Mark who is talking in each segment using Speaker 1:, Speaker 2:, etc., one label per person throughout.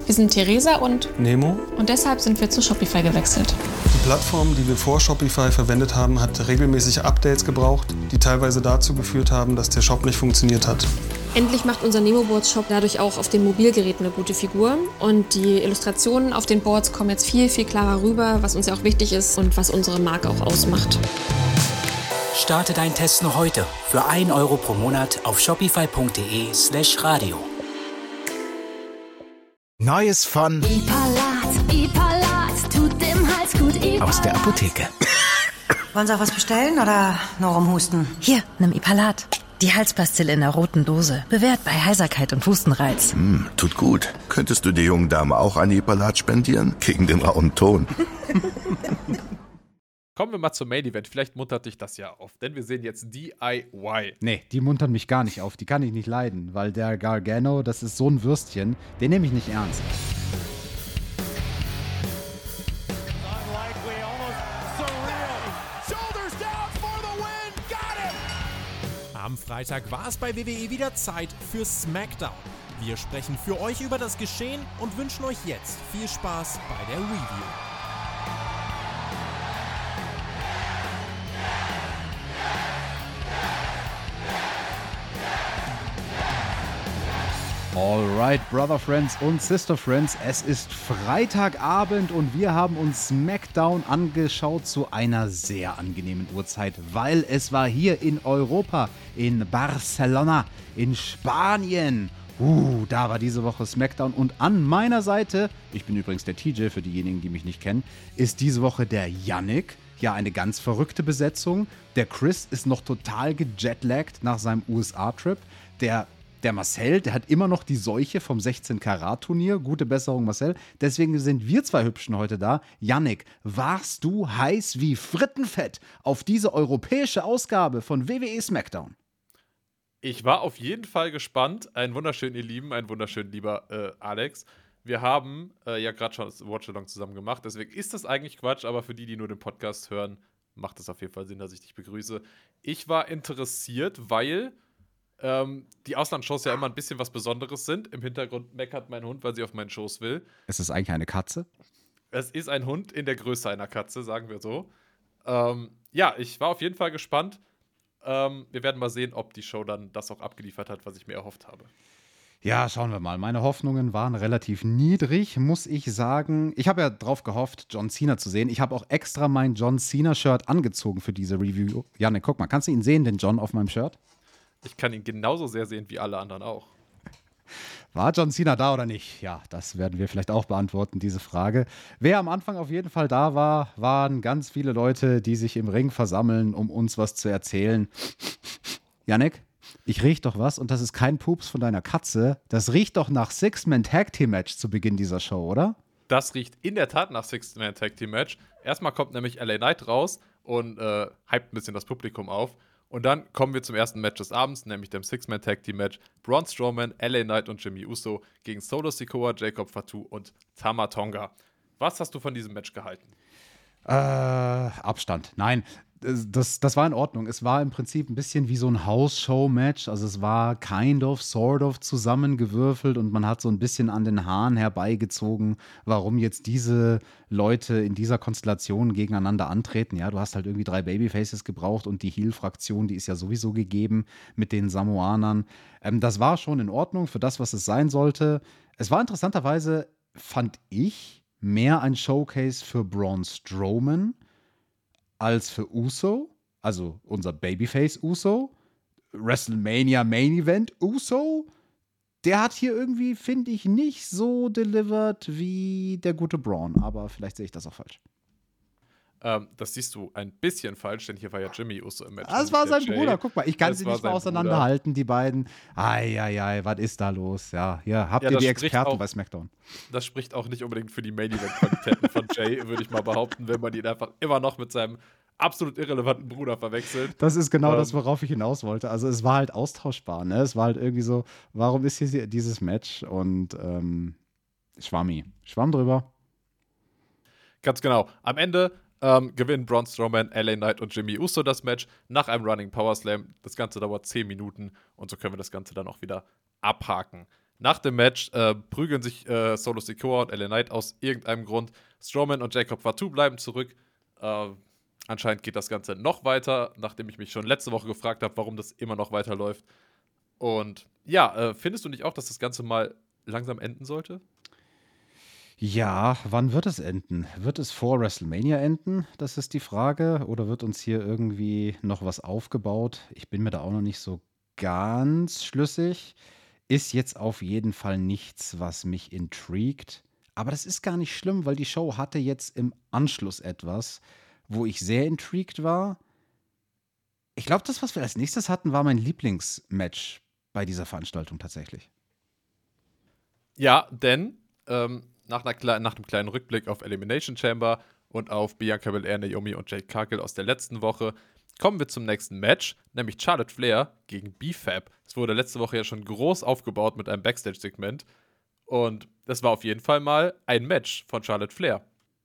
Speaker 1: Wir sind Theresa und
Speaker 2: Nemo.
Speaker 1: Und deshalb sind wir zu Shopify gewechselt.
Speaker 2: Die Plattform, die wir vor Shopify verwendet haben, hat regelmäßig Updates gebraucht, die teilweise dazu geführt haben, dass der Shop nicht funktioniert hat.
Speaker 1: Endlich macht unser Nemo-Boards-Shop dadurch auch auf den Mobilgeräten eine gute Figur. Und die Illustrationen auf den Boards kommen jetzt viel, viel klarer rüber, was uns ja auch wichtig ist und was unsere Marke auch ausmacht.
Speaker 3: Starte deinen Test noch heute für 1 Euro pro Monat auf shopify.de/radio.
Speaker 4: Neues von
Speaker 5: Ipalat, tut dem Hals gut. Ipalat.
Speaker 4: Aus der Apotheke.
Speaker 6: Wollen Sie auch was bestellen oder nur rumhusten?
Speaker 7: Hier, nimm Ipalat. Die Halspastille in der roten Dose. Bewährt bei Heiserkeit und Hustenreiz.
Speaker 8: Tut gut. Könntest du der jungen Dame auch eine Ipalat spendieren? Gegen den rauen Ton.
Speaker 9: Kommen wir mal zum Main Event. Vielleicht muntert dich das ja auf, denn wir sehen jetzt DIY.
Speaker 10: Nee, die muntern mich gar nicht auf. Die kann ich nicht leiden, weil der Gargano, das ist so ein Würstchen, den nehme ich nicht ernst.
Speaker 11: Am Freitag war es bei WWE wieder Zeit für SmackDown. Wir sprechen für euch über das Geschehen und wünschen euch jetzt viel Spaß bei der Review.
Speaker 10: Alright, Brother Friends und Sister Friends, es ist Freitagabend und wir haben uns SmackDown angeschaut zu einer sehr angenehmen Uhrzeit, weil es war hier in Europa, in Barcelona, in Spanien. Da war diese Woche SmackDown und an meiner Seite, ich bin übrigens der TJ für diejenigen, die mich nicht kennen, ist diese Woche der Yannick. Ja, eine ganz verrückte Besetzung. Der Chris ist noch total gejetlaggt nach seinem USA-Trip. Der Marcel, der hat immer noch die Seuche vom 16-Karat-Turnier. Gute Besserung, Marcel. Deswegen sind wir zwei Hübschen heute da. Yannick, warst du heiß wie Frittenfett auf diese europäische Ausgabe von WWE SmackDown?
Speaker 9: Ich war auf jeden Fall gespannt. Einen wunderschönen, ihr Lieben, einen wunderschönen, lieber Alex. Wir haben ja gerade schon das Watch-Along zusammen gemacht. Deswegen ist das eigentlich Quatsch, aber für die, die nur den Podcast hören, macht es auf jeden Fall Sinn, dass ich dich begrüße. Ich war interessiert, weil die Auslandsshows ja immer ein bisschen was Besonderes sind. Im Hintergrund meckert mein Hund, weil sie auf meinen Schoß will.
Speaker 10: Ist es eigentlich eine Katze?
Speaker 9: Es ist ein Hund in der Größe einer Katze, sagen wir so. Ja, ich war auf jeden Fall gespannt. Wir werden mal sehen, ob die Show dann das auch abgeliefert hat, was ich mir erhofft habe.
Speaker 10: Ja, schauen wir mal. Meine Hoffnungen waren relativ niedrig, muss ich sagen. Ich habe ja drauf gehofft, John Cena zu sehen. Ich habe auch extra mein John Cena-Shirt angezogen für diese Review. Janne, guck mal, kannst du ihn sehen, den John auf meinem Shirt?
Speaker 9: Ich kann ihn genauso sehr sehen wie alle anderen auch.
Speaker 10: War John Cena da oder nicht? Ja, das werden wir vielleicht auch beantworten, diese Frage. Wer am Anfang auf jeden Fall da war, waren ganz viele Leute, die sich im Ring versammeln, um uns was zu erzählen. Yannick, ich riech doch was und das ist kein Pups von deiner Katze. Das riecht doch nach Six-Man-Tag-Team-Match zu Beginn dieser Show, oder?
Speaker 9: Das riecht in der Tat nach Six-Man-Tag-Team-Match. Erstmal kommt nämlich LA Knight raus und hypt ein bisschen das Publikum auf. Und dann kommen wir zum ersten Match des Abends, nämlich dem Six-Man-Tag-Team-Match. Braun Strowman, LA Knight und Jimmy Uso gegen Solo Sikoa, Jacob Fatu und Tama Tonga. Was hast du von diesem Match gehalten?
Speaker 10: Abstand. Nein, das war in Ordnung. Es war im Prinzip ein bisschen wie so ein House-Show-Match. Also es war sort of zusammengewürfelt und man hat so ein bisschen an den Haaren herbeigezogen, warum jetzt diese Leute in dieser Konstellation gegeneinander antreten. Ja, du hast halt irgendwie 3 Babyfaces gebraucht und die Heel-Fraktion, die ist ja sowieso gegeben mit den Samoanern. Das war schon in Ordnung für das, was es sein sollte. Es war interessanterweise, fand ich, mehr ein Showcase für Braun Strowman als für Uso, also unser Babyface Uso. WrestleMania Main Event Uso, der hat hier irgendwie, finde ich, nicht so delivered wie der gute Braun, aber vielleicht sehe ich das auch falsch.
Speaker 9: Das siehst du ein bisschen falsch, denn hier war ja Jimmy Uso im Match.
Speaker 10: Das war sein Bruder, guck mal, ich kann sie nicht mal auseinanderhalten, die beiden. Eieiei, was ist da los? Ja, hier habt ihr die Experten auch bei SmackDown.
Speaker 9: Das spricht auch nicht unbedingt für die Main-Event-Qualitäten von Jay, würde ich mal behaupten, wenn man ihn einfach immer noch mit seinem absolut irrelevanten Bruder verwechselt.
Speaker 10: Das ist genau das, worauf ich hinaus wollte. Also es war halt austauschbar, ne? Es war halt irgendwie so, warum ist hier dieses Match? Und Schwamm drüber.
Speaker 9: Ganz genau. Am Ende gewinnen Braun Strowman, LA Knight und Jimmy Uso das Match nach einem Running Power Slam. Das Ganze dauert 10 Minuten und so können wir das Ganze dann auch wieder abhaken. Nach dem Match prügeln sich Solo Sikoa und LA Knight aus irgendeinem Grund. Strowman und Jacob Fatu bleiben zurück. Anscheinend geht das Ganze noch weiter, nachdem ich mich schon letzte Woche gefragt habe, warum das immer noch weiterläuft. Und ja, findest du nicht auch, dass das Ganze mal langsam enden sollte?
Speaker 10: Ja, wann wird es enden? Wird es vor WrestleMania enden? Das ist die Frage. Oder wird uns hier irgendwie noch was aufgebaut? Ich bin mir da auch noch nicht so ganz schlüssig. Ist jetzt auf jeden Fall nichts, was mich intrigued. Aber das ist gar nicht schlimm, weil die Show hatte jetzt im Anschluss etwas, wo ich sehr intrigued war. Ich glaube, das, was wir als nächstes hatten, war mein Lieblingsmatch bei dieser Veranstaltung tatsächlich.
Speaker 9: Ja, denn nach einem kleinen Rückblick auf Elimination Chamber und auf Bianca Belair, Naomi und Jade Cargill aus der letzten Woche kommen wir zum nächsten Match, nämlich Charlotte Flair gegen B-Fab. Es wurde letzte Woche ja schon groß aufgebaut mit einem Backstage-Segment und das war auf jeden Fall mal ein Match von Charlotte Flair.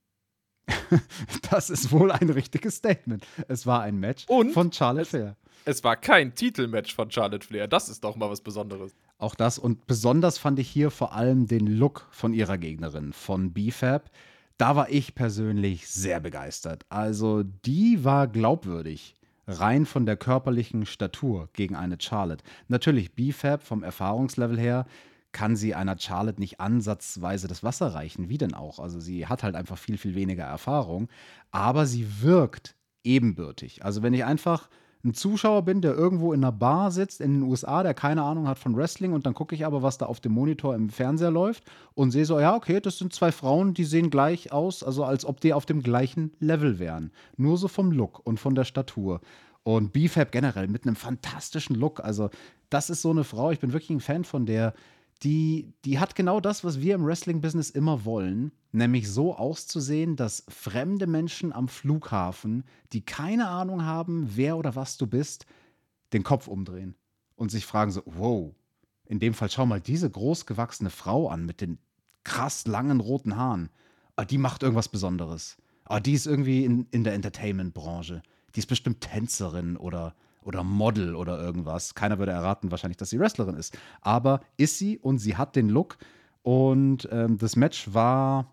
Speaker 10: Das ist wohl ein richtiges Statement. Es war ein Match von Charlotte Flair.
Speaker 9: Es war kein Titelmatch von Charlotte Flair. Das ist doch mal was Besonderes.
Speaker 10: Auch das. Und besonders fand ich hier vor allem den Look von ihrer Gegnerin, von B-Fab. Da war ich persönlich sehr begeistert. Also die war glaubwürdig, rein von der körperlichen Statur gegen eine Charlotte. Natürlich B-Fab vom Erfahrungslevel her kann sie einer Charlotte nicht ansatzweise das Wasser reichen. Wie denn auch? Also sie hat halt einfach viel, viel weniger Erfahrung. Aber sie wirkt ebenbürtig. Also wenn ich einfach ein Zuschauer bin, der irgendwo in einer Bar sitzt in den USA, der keine Ahnung hat von Wrestling und dann gucke ich aber, was da auf dem Monitor im Fernseher läuft und sehe so, ja, okay, das sind zwei Frauen, die sehen gleich aus, also als ob die auf dem gleichen Level wären. Nur so vom Look und von der Statur. Und B-Fab generell mit einem fantastischen Look. Also das ist so eine Frau, ich bin wirklich ein Fan von der. Die hat genau das, was wir im Wrestling-Business immer wollen, nämlich so auszusehen, dass fremde Menschen am Flughafen, die keine Ahnung haben, wer oder was du bist, den Kopf umdrehen und sich fragen so, wow, in dem Fall schau mal diese großgewachsene Frau an mit den krass langen roten Haaren. Die macht irgendwas Besonderes. Die ist irgendwie in der Entertainment-Branche. Die ist bestimmt Tänzerin oder Model oder irgendwas. Keiner würde erraten wahrscheinlich, dass sie Wrestlerin ist. Aber ist sie und sie hat den Look. Und das Match war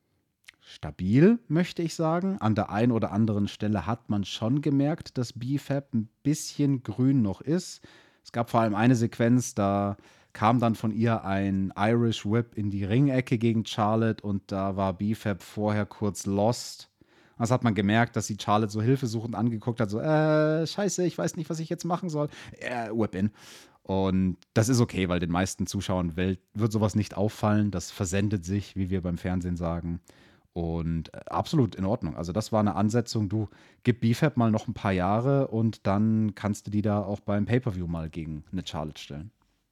Speaker 10: stabil, möchte ich sagen. An der einen oder anderen Stelle hat man schon gemerkt, dass B-Fab ein bisschen grün noch ist. Es gab vor allem eine Sequenz, da kam dann von ihr ein Irish Whip in die Ringecke gegen Charlotte und da war B-Fab vorher kurz lost. Das hat man gemerkt, dass sie Charlotte so hilfesuchend angeguckt hat, so, scheiße, ich weiß nicht, was ich jetzt machen soll. Whip-In. Und das ist okay, weil den meisten Zuschauern wird sowas nicht auffallen. Das versendet sich, wie wir beim Fernsehen sagen. Und absolut in Ordnung. Also das war eine Ansetzung, du gib B-Fab mal noch ein paar Jahre und dann kannst du die da auch beim Pay-Per-View mal gegen eine Charlotte stellen.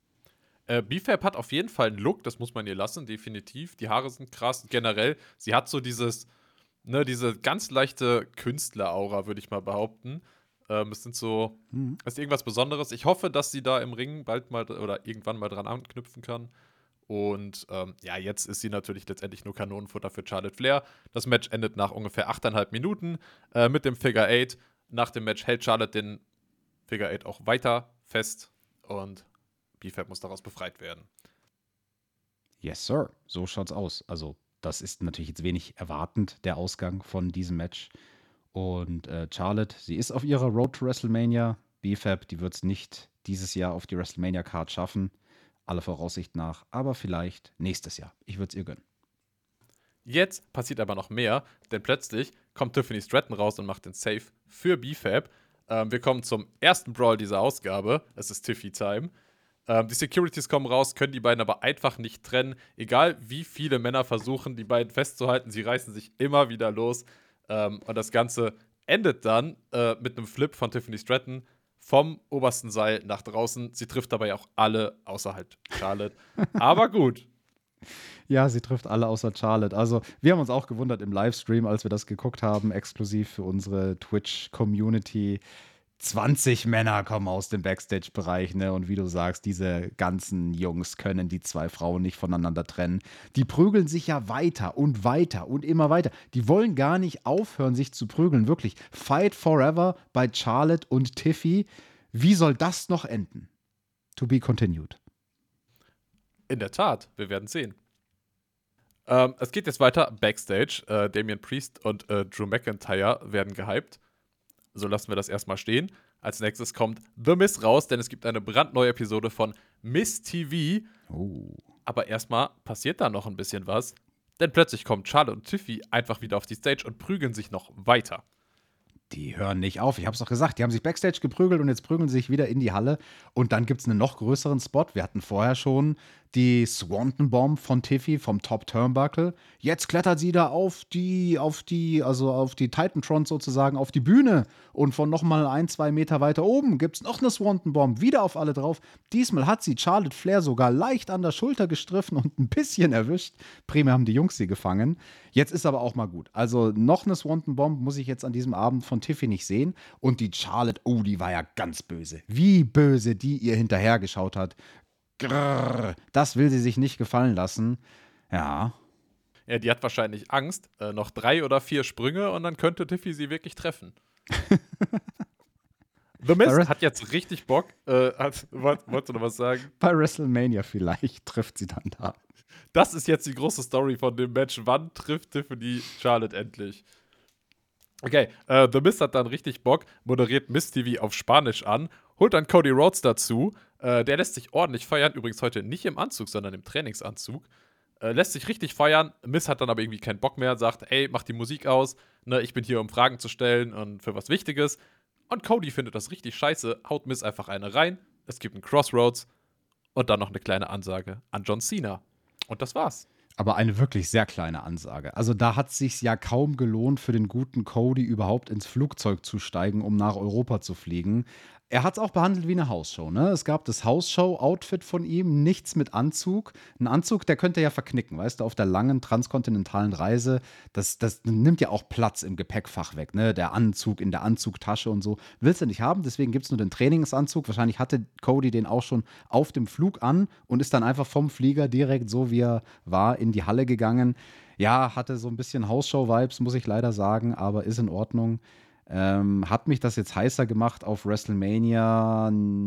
Speaker 9: B-Fab hat auf jeden Fall einen Look, das muss man ihr lassen, definitiv. Die Haare sind krass. Generell, sie hat so diese ganz leichte Künstler-Aura, würde ich mal behaupten. Es ist irgendwas Besonderes. Ich hoffe, dass sie da im Ring bald mal oder irgendwann mal dran anknüpfen kann. Und jetzt ist sie natürlich letztendlich nur Kanonenfutter für Charlotte Flair. Das Match endet nach ungefähr 8,5 Minuten mit dem Figure 8. Nach dem Match hält Charlotte den Figure 8 auch weiter fest und B-Fab muss daraus befreit werden.
Speaker 10: Yes, sir. So schaut's aus. Also das ist natürlich jetzt wenig erwartend, der Ausgang von diesem Match. Und Charlotte, sie ist auf ihrer Road to WrestleMania. B-Fab, die wird es nicht dieses Jahr auf die WrestleMania-Card schaffen. Aller Voraussicht nach. Aber vielleicht nächstes Jahr. Ich würde es ihr gönnen.
Speaker 9: Jetzt passiert aber noch mehr, denn plötzlich kommt Tiffany Stratton raus und macht den Save für B-Fab. Wir kommen zum ersten Brawl dieser Ausgabe. Es ist Tiffy-Time. Die Securities kommen raus, können die beiden aber einfach nicht trennen. Egal wie viele Männer versuchen, die beiden festzuhalten, sie reißen sich immer wieder los. Und das Ganze endet dann mit einem Flip von Tiffany Stratton vom obersten Seil nach draußen. Sie trifft dabei auch alle außerhalb Charlotte. Aber gut.
Speaker 10: Ja, sie trifft alle außer Charlotte. Also wir haben uns auch gewundert im Livestream, als wir das geguckt haben, exklusiv für unsere Twitch-Community. 20 Männer kommen aus dem Backstage-Bereich, ne? Und wie du sagst, diese ganzen Jungs können die zwei Frauen nicht voneinander trennen. Die prügeln sich ja weiter und immer weiter. Die wollen gar nicht aufhören, sich zu prügeln. Wirklich. Fight forever bei Charlotte und Tiffy. Wie soll das noch enden? To be continued.
Speaker 9: In der Tat, wir werden sehen. Es geht jetzt weiter Backstage. Damian Priest und Drew McIntyre werden gehypt. So lassen wir das erstmal stehen. Als nächstes kommt The Miz raus, denn es gibt eine brandneue Episode von Miz TV. Aber erstmal passiert da noch ein bisschen was. Denn plötzlich kommen Charlotte und Tiffy einfach wieder auf die Stage und prügeln sich noch weiter.
Speaker 10: Die hören nicht auf. Ich habe es doch gesagt, die haben sich Backstage geprügelt und jetzt prügeln sie sich wieder in die Halle. Und dann gibt es einen noch größeren Spot. Wir hatten vorher schon die Swanton Bomb von Tiffy vom Top Turnbuckle. Jetzt klettert sie da auf die Titantron sozusagen, auf die Bühne. Und von nochmal 1-2 Meter weiter oben gibt es noch eine Swanton Bomb, wieder auf alle drauf. Diesmal hat sie Charlotte Flair sogar leicht an der Schulter gestriffen und ein bisschen erwischt. Primär haben die Jungs sie gefangen. Jetzt ist aber auch mal gut. Also noch eine Swanton Bomb muss ich jetzt an diesem Abend von Tiffy nicht sehen. Und die Charlotte, die war ja ganz böse. Wie böse die ihr hinterhergeschaut hat. Grrr, das will sie sich nicht gefallen lassen. Ja.
Speaker 9: Ja, die hat wahrscheinlich Angst. Noch 3 oder 4 Sprünge und dann könnte Tiffy sie wirklich treffen. The Miz hat jetzt richtig Bock. Wolltest du noch was sagen?
Speaker 10: Bei WrestleMania vielleicht trifft sie dann da.
Speaker 9: Das ist jetzt die große Story von dem Match. Wann trifft Tiffany Charlotte endlich? Okay, The Miz hat dann richtig Bock, moderiert Miz TV auf Spanisch an, holt dann Cody Rhodes dazu. Der lässt sich ordentlich feiern. Übrigens heute nicht im Anzug, sondern im Trainingsanzug. Lässt sich richtig feiern. Miz hat dann aber irgendwie keinen Bock mehr, sagt, ey, mach die Musik aus. Ne, ich bin hier, um Fragen zu stellen und für was Wichtiges. Und Cody findet das richtig scheiße, haut Miz einfach eine rein. Es gibt einen Crossroads und dann noch eine kleine Ansage an John Cena. Und das war's.
Speaker 10: Aber eine wirklich sehr kleine Ansage. Also da hat es sich ja kaum gelohnt, für den guten Cody überhaupt ins Flugzeug zu steigen, um nach Europa zu fliegen. Er hat es auch behandelt wie eine Hausshow, ne? Es gab das Hausshow-Outfit von ihm, nichts mit Anzug. Ein Anzug, der könnte ja verknicken, weißt du, auf der langen transkontinentalen Reise. Das nimmt ja auch Platz im Gepäckfach weg, ne? Der Anzug in der Anzugtasche und so. Willst du nicht haben, deswegen gibt es nur den Trainingsanzug. Wahrscheinlich hatte Cody den auch schon auf dem Flug an und ist dann einfach vom Flieger direkt, so wie er war, in die Halle gegangen. Ja, hatte so ein bisschen Hausshow-Vibes, muss ich leider sagen, aber ist in Ordnung. Hat mich das jetzt heißer gemacht auf WrestleMania?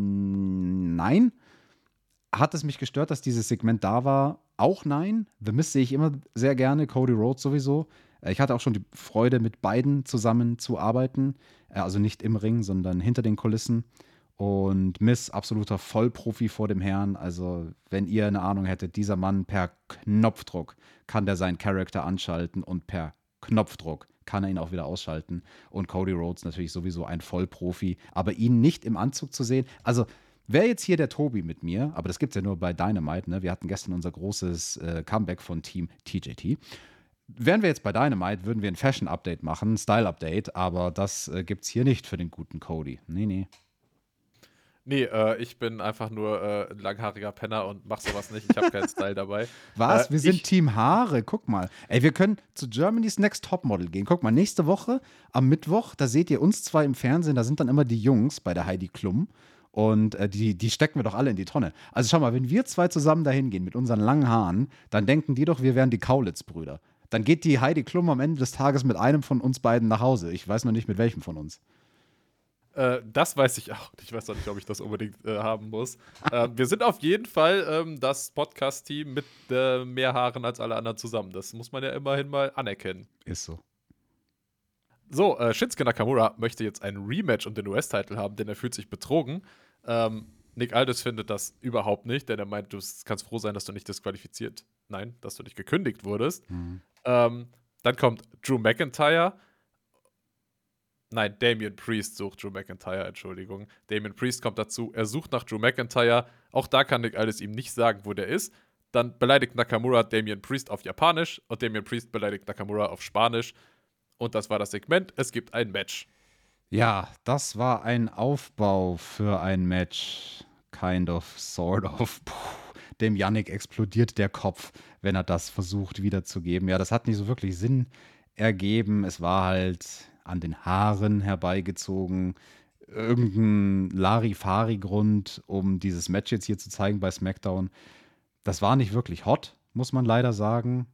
Speaker 10: Nein. Hat es mich gestört, dass dieses Segment da war? Auch nein. The Miz sehe ich immer sehr gerne, Cody Rhodes sowieso. Ich hatte auch schon die Freude, mit beiden zusammen zu arbeiten. Also nicht im Ring, sondern hinter den Kulissen. Und Miz, absoluter Vollprofi vor dem Herrn. Also, wenn ihr eine Ahnung hättet, dieser Mann per Knopfdruck kann der seinen Charakter anschalten und per Knopfdruck kann er ihn auch wieder ausschalten. Und Cody Rhodes natürlich sowieso ein Vollprofi. Aber ihn nicht im Anzug zu sehen, also wäre jetzt hier der Tobi mit mir, aber das gibt es ja nur bei Dynamite, ne? Wir hatten gestern unser großes Comeback von Team TJT. Wären wir jetzt bei Dynamite, würden wir ein Fashion-Update machen, ein Style-Update, aber das gibt's hier nicht für den guten Cody. Nee.
Speaker 9: Nee, ich bin einfach nur ein langhaariger Penner und mach sowas nicht. Ich habe keinen Style dabei.
Speaker 10: Was? Wir sind Team Haare. Guck mal. Ey, wir können zu Germany's Next Topmodel gehen. Guck mal, nächste Woche am Mittwoch, da seht ihr uns zwei im Fernsehen. Da sind dann immer die Jungs bei der Heidi Klum. Und die stecken wir doch alle in die Tonne. Also schau mal, wenn wir zwei zusammen dahin gehen mit unseren langen Haaren, dann denken die doch, wir wären die Kaulitz-Brüder. Dann geht die Heidi Klum am Ende des Tages mit einem von uns beiden nach Hause. Ich weiß noch nicht, mit welchem von uns.
Speaker 9: Das weiß ich auch. Ich weiß auch nicht, ob ich das unbedingt haben muss. Wir sind auf jeden Fall das Podcast-Team mit mehr Haaren als alle anderen zusammen. Das muss man ja immerhin mal anerkennen.
Speaker 10: Ist so.
Speaker 9: So, Shinsuke Nakamura möchte jetzt ein Rematch um den US-Title haben, denn er fühlt sich betrogen. Nick Aldis findet das überhaupt nicht, denn er meint, du kannst froh sein, dass du nicht disqualifiziert. Nein, dass du nicht gekündigt wurdest. Dann kommt Drew McIntyre. Nein, Damian Priest sucht Drew McIntyre, Entschuldigung. Damian Priest kommt dazu, er sucht nach Drew McIntyre. Auch da kann Nick Aldis ihm nicht sagen, wo der ist. Dann beleidigt Nakamura Damian Priest auf Japanisch und Damian Priest beleidigt Nakamura auf Spanisch. Und das war das Segment. Es gibt ein Match.
Speaker 10: Ja, das war ein Aufbau für ein Match. Kind of, sort of. Dem Yannick explodiert der Kopf, wenn er das versucht wiederzugeben. Ja, das hat nicht so wirklich Sinn ergeben. Es war halt an den Haaren herbeigezogen. Irgendein Larifari-Grund, um dieses Match jetzt hier zu zeigen bei SmackDown. Das war nicht wirklich hot, muss man leider sagen.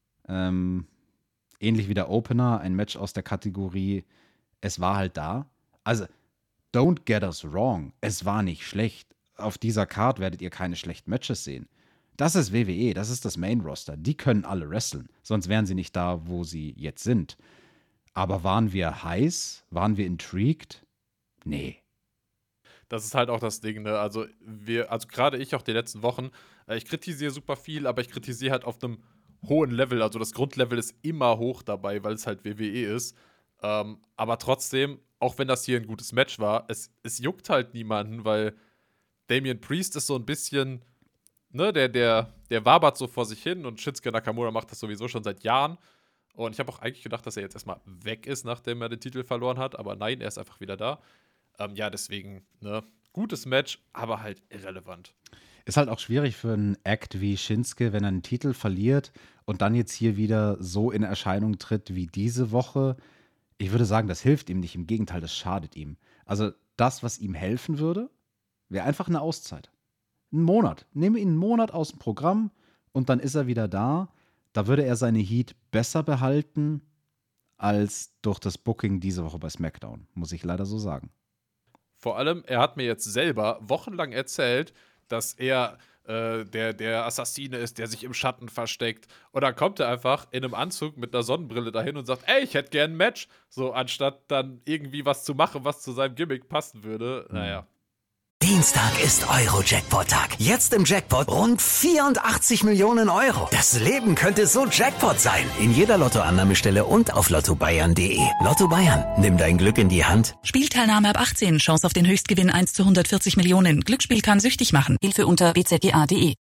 Speaker 10: Ähnlich wie der Opener, ein Match aus der Kategorie, es war halt da. Also, don't get us wrong, es war nicht schlecht. Auf dieser Card werdet ihr keine schlechten Matches sehen. Das ist WWE, das ist das Main-Roster. Die können alle wresteln, sonst wären sie nicht da, wo sie jetzt sind. Aber waren wir heiß? Waren wir intrigued? Nee.
Speaker 9: Das ist halt auch das Ding, ne? Also gerade ich auch die letzten Wochen, ich kritisiere super viel, aber ich kritisiere halt auf einem hohen Level. Also das Grundlevel ist immer hoch dabei, weil es halt WWE ist. Aber trotzdem, auch wenn das hier ein gutes Match war, es juckt halt niemanden, weil Damian Priest ist so ein bisschen, ne, der wabert so vor sich hin und Shinsuke Nakamura macht das sowieso schon seit Jahren. Und ich habe auch eigentlich gedacht, dass er jetzt erstmal weg ist, nachdem er den Titel verloren hat. Aber nein, er ist einfach wieder da. Ja, deswegen, ne, gutes Match, aber halt irrelevant.
Speaker 10: Ist halt auch schwierig für einen Act wie Shinsuke, wenn er einen Titel verliert und dann jetzt hier wieder so in Erscheinung tritt wie diese Woche. Ich würde sagen, das hilft ihm nicht. Im Gegenteil, das schadet ihm. Also das, was ihm helfen würde, wäre einfach eine Auszeit. Einen Monat. Nehme ihn einen Monat aus dem Programm und dann ist er wieder da. Da würde er seine Heat besser behalten als durch das Booking diese Woche bei SmackDown, muss ich leider so sagen.
Speaker 9: Vor allem, er hat mir jetzt selber wochenlang erzählt, dass er der Assassine ist, der sich im Schatten versteckt. Und dann kommt er einfach in einem Anzug mit einer Sonnenbrille dahin und sagt, ey, ich hätte gern ein Match. So, anstatt dann irgendwie was zu machen, was zu seinem Gimmick passen würde. Naja.
Speaker 5: Dienstag ist Euro-Jackpot-Tag. Jetzt im Jackpot rund 84 Millionen Euro. Das Leben könnte so Jackpot sein. In jeder Lottoannahmestelle und auf lottobayern.de. Lotto Bayern, nimm dein Glück in die Hand.
Speaker 12: Spielteilnahme ab 18. Chance auf den Höchstgewinn 1 zu 140 Millionen. Glücksspiel kann süchtig machen. Hilfe unter bzga.de.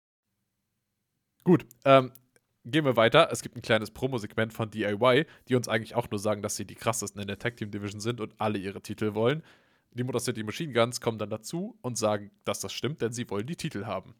Speaker 9: Gut, gehen wir weiter. Es gibt ein kleines Promosegment von DIY, die uns eigentlich auch nur sagen, dass sie die krassesten in der Tag Team Division sind und alle ihre Titel wollen. Die Motor City Machine Guns kommen dann dazu und sagen, dass das stimmt, denn sie wollen die Titel haben.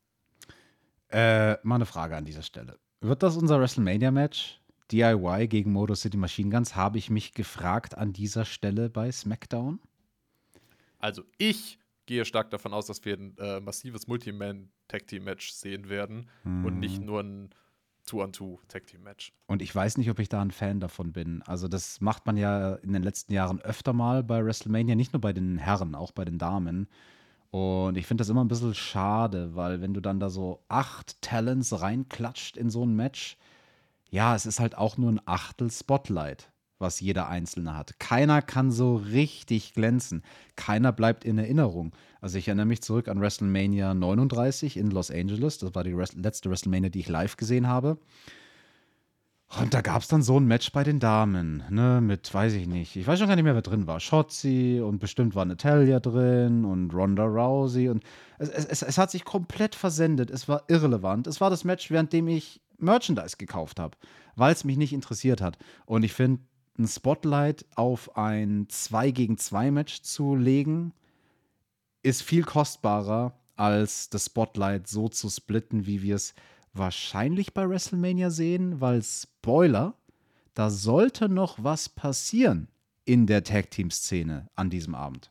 Speaker 10: Mal eine Frage an dieser Stelle. Wird das unser WrestleMania-Match? DIY gegen Motor City Machine Guns, habe ich mich gefragt an dieser Stelle bei SmackDown?
Speaker 9: Also ich gehe stark davon aus, dass wir ein massives Multi-Man-Tag-Team-Match sehen werden und nicht nur ein 2-on-2-Tag-Team-Match.
Speaker 10: Und ich weiß nicht, ob ich da ein Fan davon bin. Also das macht man ja in den letzten Jahren öfter mal bei WrestleMania, nicht nur bei den Herren, auch bei den Damen. Und ich finde das immer ein bisschen schade, weil wenn du dann da so 8 Talents reinklatscht in so ein Match, ja, es ist halt auch nur ein Achtel Spotlight, was jeder Einzelne hat. Keiner kann so richtig glänzen. Keiner bleibt in Erinnerung. Also ich erinnere mich zurück an WrestleMania 39 in Los Angeles. Das war die letzte WrestleMania, die ich live gesehen habe. Und da gab es dann so ein Match bei den Damen, ne, mit, weiß ich nicht, ich weiß schon gar nicht mehr, wer drin war. Shotzi und bestimmt war Natalya drin und Ronda Rousey. Und es hat sich komplett versendet. Es war irrelevant. Es war das Match, während dem ich Merchandise gekauft habe, weil es mich nicht interessiert hat. Und ich finde, ein Spotlight auf ein 2-gegen-2-Match zu legen, ist viel kostbarer, als das Spotlight so zu splitten, wie wir es wahrscheinlich bei WrestleMania sehen, weil Spoiler, da sollte noch was passieren in der Tag-Team-Szene an diesem Abend.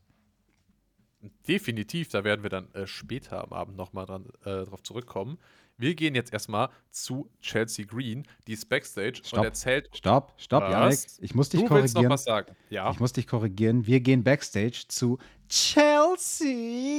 Speaker 9: Definitiv, da werden wir dann später am Abend nochmal drauf zurückkommen. Wir gehen jetzt erstmal zu Chelsea Green, die ist Backstage und erzählt.
Speaker 10: Stopp, Janik. Ich muss dich korrigieren.
Speaker 9: Du willst noch was sagen? Ja.
Speaker 10: Ich muss dich korrigieren. Wir gehen Backstage zu Chelsea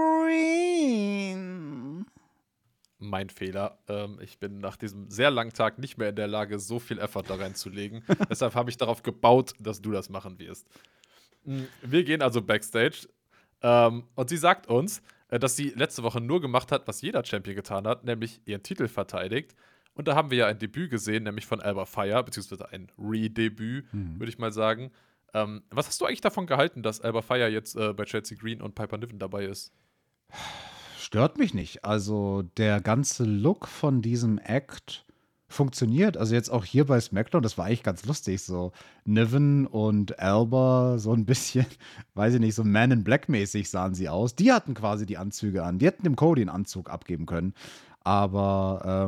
Speaker 10: Green.
Speaker 9: Mein Fehler. Ich bin nach diesem sehr langen Tag nicht mehr in der Lage, so viel Effort da reinzulegen. Deshalb habe ich darauf gebaut, dass du das machen wirst. Wir gehen also Backstage. Und sie sagt uns, dass sie letzte Woche nur gemacht hat, was jeder Champion getan hat, nämlich ihren Titel verteidigt. Und da haben wir ja ein Debüt gesehen, nämlich von Alba Fire, beziehungsweise ein Re-Debüt, würde ich mal sagen. Was hast du eigentlich davon gehalten, dass Alba Fire jetzt bei Chelsea Green und Piper Niven dabei ist?
Speaker 10: Stört mich nicht. Also der ganze Look von diesem Act funktioniert. Also jetzt auch hier bei SmackDown, das war eigentlich ganz lustig. So Niven und Alba, so ein bisschen, weiß ich nicht, so Man in Black mäßig sahen sie aus. Die hatten quasi die Anzüge an. Die hätten dem Cody einen Anzug abgeben können. Aber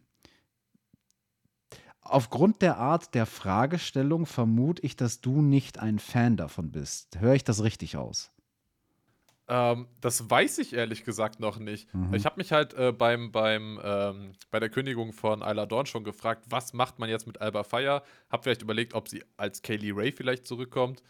Speaker 10: aufgrund der Art der Fragestellung vermute ich, dass du nicht ein Fan davon bist. Höre ich das richtig aus?
Speaker 9: Das weiß ich ehrlich gesagt noch nicht. Ich habe mich halt bei der Kündigung von Isla Dawn schon gefragt, was macht man jetzt mit Alba Fire? Hab vielleicht überlegt, ob sie als Kaylee Ray vielleicht zurückkommt.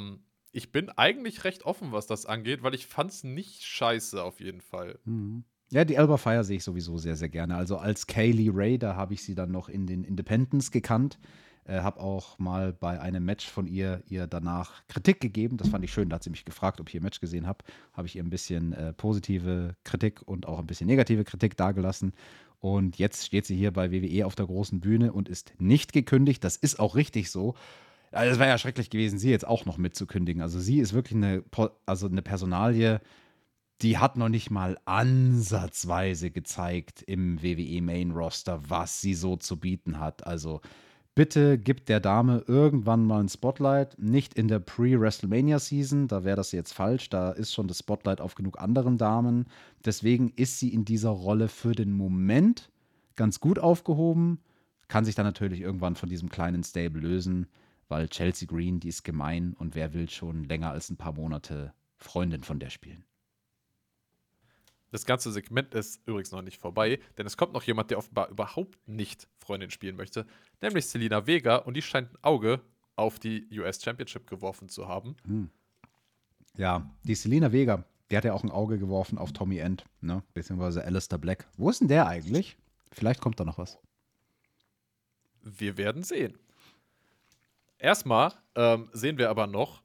Speaker 9: Ich bin eigentlich recht offen, was das angeht, weil ich fand's nicht scheiße auf jeden Fall.
Speaker 10: Ja, die Alba Fire sehe ich sowieso sehr, sehr gerne. Also als Kaylee Ray, da habe ich sie dann noch in den Independents gekannt. Habe auch mal bei einem Match von ihr danach Kritik gegeben. Das fand ich schön. Da hat sie mich gefragt, ob ich ihr Match gesehen habe. Habe ich ihr ein bisschen positive Kritik und auch ein bisschen negative Kritik dargelassen. Und jetzt steht sie hier bei WWE auf der großen Bühne und ist nicht gekündigt. Das ist auch richtig so. Also es wäre ja schrecklich gewesen, sie jetzt auch noch mitzukündigen. Also sie ist wirklich eine Personalie, die hat noch nicht mal ansatzweise gezeigt im WWE-Main-Roster, was sie so zu bieten hat. Also bitte gibt der Dame irgendwann mal ein Spotlight. Nicht in der Pre-WrestleMania-Season, da wäre das jetzt falsch. Da ist schon das Spotlight auf genug anderen Damen. Deswegen ist sie in dieser Rolle für den Moment ganz gut aufgehoben. Kann sich dann natürlich irgendwann von diesem kleinen Stable lösen, weil Chelsea Green, die ist gemein und wer will schon länger als ein paar Monate Freundin von der spielen.
Speaker 9: Das ganze Segment ist übrigens noch nicht vorbei, denn es kommt noch jemand, der offenbar überhaupt nicht Freundin spielen möchte, nämlich Zelina Vega, und die scheint ein Auge auf die US Championship geworfen zu haben.
Speaker 10: Ja, die Zelina Vega, die hat ja auch ein Auge geworfen auf Tommy End, ne? Beziehungsweise Aleister Black. Wo ist denn der eigentlich? Vielleicht kommt da noch was.
Speaker 9: Wir werden sehen. Erstmal sehen wir aber noch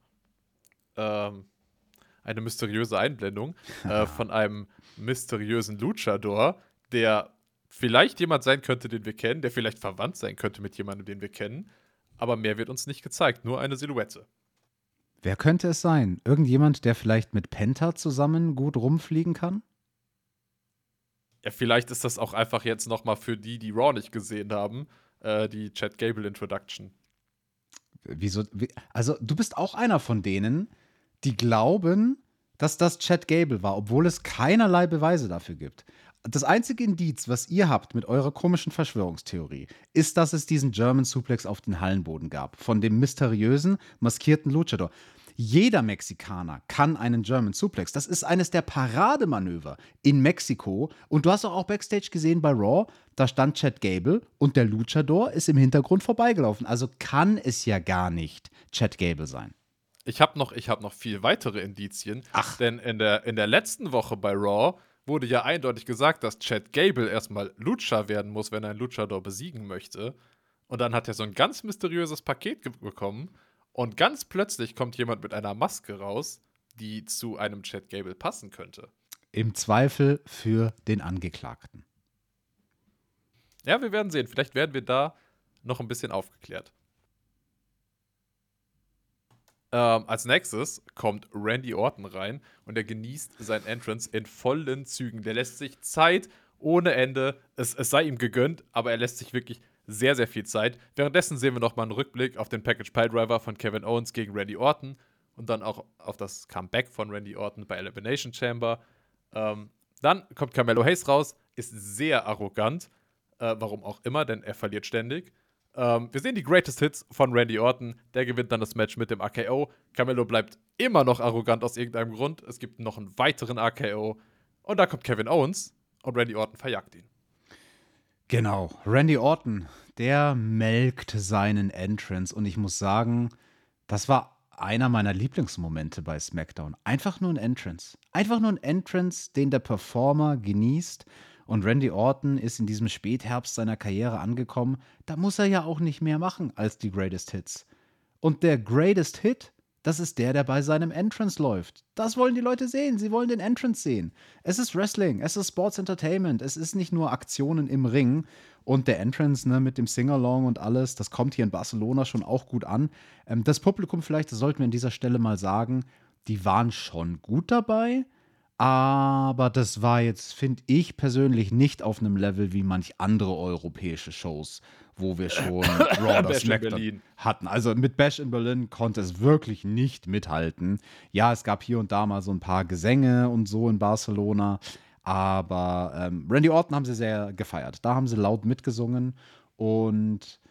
Speaker 9: eine mysteriöse Einblendung von einem mysteriösen Luchador, der vielleicht jemand sein könnte, den wir kennen, der vielleicht verwandt sein könnte mit jemandem, den wir kennen, aber mehr wird uns nicht gezeigt, nur eine Silhouette.
Speaker 10: Wer könnte es sein? Irgendjemand, der vielleicht mit Penta zusammen gut rumfliegen kann?
Speaker 9: Ja, vielleicht ist das auch einfach jetzt nochmal für die Raw nicht gesehen haben, die Chad Gable Introduction.
Speaker 10: Wieso? Also, du bist auch einer von denen, die glauben, dass das Chad Gable war, obwohl es keinerlei Beweise dafür gibt. Das einzige Indiz, was ihr habt mit eurer komischen Verschwörungstheorie, ist, dass es diesen German Suplex auf den Hallenboden gab, von dem mysteriösen, maskierten Luchador. Jeder Mexikaner kann einen German Suplex. Das ist eines der Parademanöver in Mexiko. Und du hast auch Backstage gesehen bei Raw, da stand Chad Gable und der Luchador ist im Hintergrund vorbeigelaufen. Also kann es ja gar nicht Chad Gable sein.
Speaker 9: Ich hab noch viel weitere Indizien. Denn in der letzten Woche bei Raw wurde ja eindeutig gesagt, dass Chad Gable erstmal Lucha werden muss, wenn er einen Luchador besiegen möchte. Und dann hat er so ein ganz mysteriöses Paket bekommen. Und ganz plötzlich kommt jemand mit einer Maske raus, die zu einem Chad Gable passen könnte.
Speaker 10: Im Zweifel für den Angeklagten.
Speaker 9: Ja, wir werden sehen. Vielleicht werden wir da noch ein bisschen aufgeklärt. Als nächstes kommt Randy Orton rein und er genießt sein Entrance in vollen Zügen. Der lässt sich Zeit ohne Ende. Es sei ihm gegönnt, aber er lässt sich wirklich sehr, sehr viel Zeit. Währenddessen sehen wir nochmal einen Rückblick auf den Package Piledriver von Kevin Owens gegen Randy Orton und dann auch auf das Comeback von Randy Orton bei Elimination Chamber. Dann kommt Carmelo Hayes raus, ist sehr arrogant, warum auch immer, denn er verliert ständig. Wir sehen die Greatest Hits von Randy Orton, der gewinnt dann das Match mit dem RKO. Carmelo bleibt immer noch arrogant aus irgendeinem Grund. Es gibt noch einen weiteren RKO und da kommt Kevin Owens und Randy Orton verjagt ihn.
Speaker 10: Genau, Randy Orton, der melkt seinen Entrance und ich muss sagen, das war einer meiner Lieblingsmomente bei SmackDown. Einfach nur ein Entrance. Einfach nur ein Entrance, den der Performer genießt. Und Randy Orton ist in diesem Spätherbst seiner Karriere angekommen. Da muss er ja auch nicht mehr machen als die Greatest Hits. Und der Greatest Hit, das ist der bei seinem Entrance läuft. Das wollen die Leute sehen. Sie wollen den Entrance sehen. Es ist Wrestling, es ist Sports Entertainment. Es ist nicht nur Aktionen im Ring. Und der Entrance, ne, mit dem Sing-Along und alles, das kommt hier in Barcelona schon auch gut an. Das Publikum vielleicht, das sollten wir an dieser Stelle mal sagen, die waren schon gut dabei. Aber das war jetzt, finde ich persönlich, nicht auf einem Level wie manch andere europäische Shows, wo wir schon Raw oder SmackDown hatten. Also mit Bash in Berlin konnte es wirklich nicht mithalten. Ja, es gab hier und da mal so ein paar Gesänge und so in Barcelona, aber Randy Orton haben sie sehr gefeiert. Da haben sie laut mitgesungen und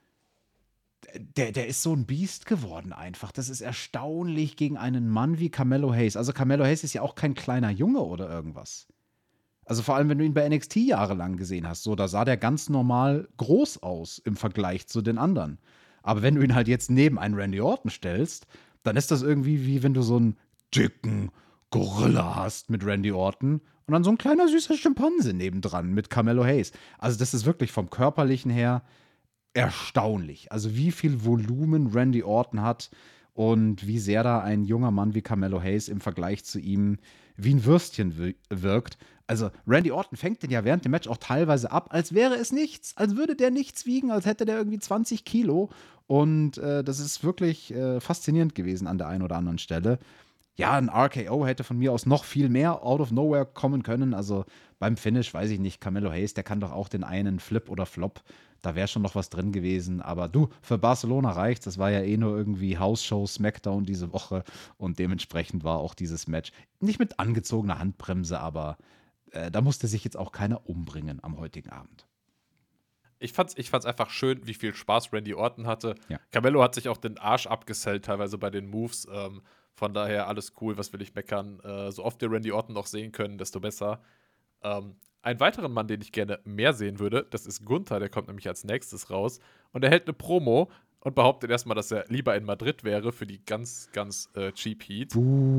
Speaker 10: der ist so ein Biest geworden einfach. Das ist erstaunlich gegen einen Mann wie Carmelo Hayes. Also Carmelo Hayes ist ja auch kein kleiner Junge oder irgendwas. Also vor allem, wenn du ihn bei NXT jahrelang gesehen hast, so, da sah der ganz normal groß aus im Vergleich zu den anderen. Aber wenn du ihn halt jetzt neben einen Randy Orton stellst, dann ist das irgendwie wie wenn du so einen dicken, Gorilla hast mit Randy Orton und dann so ein kleiner süßer Schimpanse nebendran mit Carmelo Hayes. Also das ist wirklich vom Körperlichen her erstaunlich. Also wie viel Volumen Randy Orton hat und wie sehr da ein junger Mann wie Carmelo Hayes im Vergleich zu ihm wie ein Würstchen wirkt. Also Randy Orton fängt den ja während dem Match auch teilweise ab, als wäre es nichts, als würde der nichts wiegen, als hätte der irgendwie 20 Kilo. Und das ist wirklich faszinierend gewesen an der einen oder anderen Stelle. Ja, ein RKO hätte von mir aus noch viel mehr out of nowhere kommen können. Also beim Finish, weiß ich nicht, Carmelo Hayes, der kann doch auch den einen Flip oder Flop. Da wäre schon noch was drin gewesen. Aber du, für Barcelona reicht's. Das war ja eh nur irgendwie House-Show Smackdown diese Woche. Und dementsprechend war auch dieses Match nicht mit angezogener Handbremse, aber da musste sich jetzt auch keiner umbringen am heutigen Abend.
Speaker 9: Ich fand's einfach schön, wie viel Spaß Randy Orton hatte.
Speaker 10: Ja.
Speaker 9: Carmelo hat sich auch den Arsch abgesellt, teilweise bei den Moves. Von daher alles cool, was will ich meckern. So oft wir Randy Orton noch sehen können, desto besser. Einen weiteren Mann, den ich gerne mehr sehen würde, das ist Gunther, der kommt nämlich als nächstes raus. Und er hält eine Promo und behauptet erstmal, dass er lieber in Madrid wäre für die ganz, ganz Cheap Heat.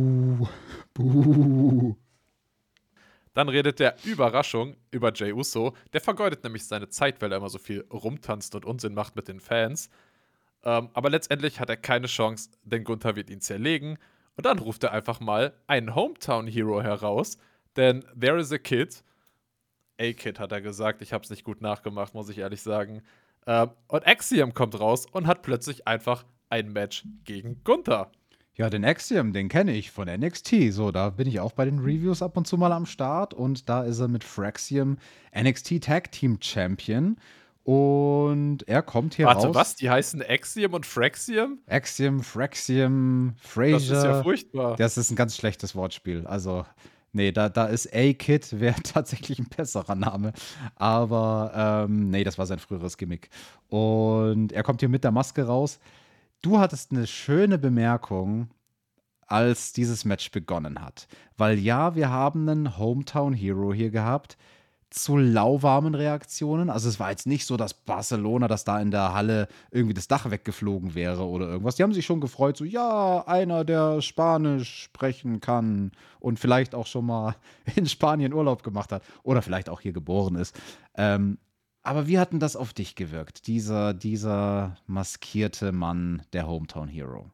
Speaker 10: Buh.
Speaker 9: Dann redet der Überraschung über Jey Uso. Der vergeudet nämlich seine Zeit, weil er immer so viel rumtanzt und Unsinn macht mit den Fans. Aber letztendlich hat er keine Chance, denn Gunther wird ihn zerlegen. Und dann ruft er einfach mal einen Hometown-Hero heraus. Denn there is a kid. A-Kid hat er gesagt. Ich habe es nicht gut nachgemacht, muss ich ehrlich sagen. Und Axiom kommt raus und hat plötzlich einfach ein Match gegen Gunther.
Speaker 10: Ja, den Axiom, den kenne ich von NXT. So, da bin ich auch bei den Reviews ab und zu mal am Start. Und da ist er mit Fraxium NXT Tag Team Champion. Und er kommt hier raus.
Speaker 9: Warte, was? Die heißen Axiom und Fraxium?
Speaker 10: Axiom, Fraxium, Frazier.
Speaker 9: Das ist ja furchtbar.
Speaker 10: Das ist ein ganz schlechtes Wortspiel. Also, nee, da ist A-Kid, wäre tatsächlich ein besserer Name. Aber, nee, das war sein früheres Gimmick. Und er kommt hier mit der Maske raus. Du hattest eine schöne Bemerkung, als dieses Match begonnen hat. Weil ja, wir haben einen Hometown Hero hier gehabt, zu lauwarmen Reaktionen. Also es war jetzt nicht so, dass Barcelona, dass da in der Halle irgendwie das Dach weggeflogen wäre oder irgendwas. Die haben sich schon gefreut, so ja, einer, der Spanisch sprechen kann und vielleicht auch schon mal in Spanien Urlaub gemacht hat oder vielleicht auch hier geboren ist. Aber wie hat denn das auf dich gewirkt, dieser maskierte Mann, der Hometown Hero?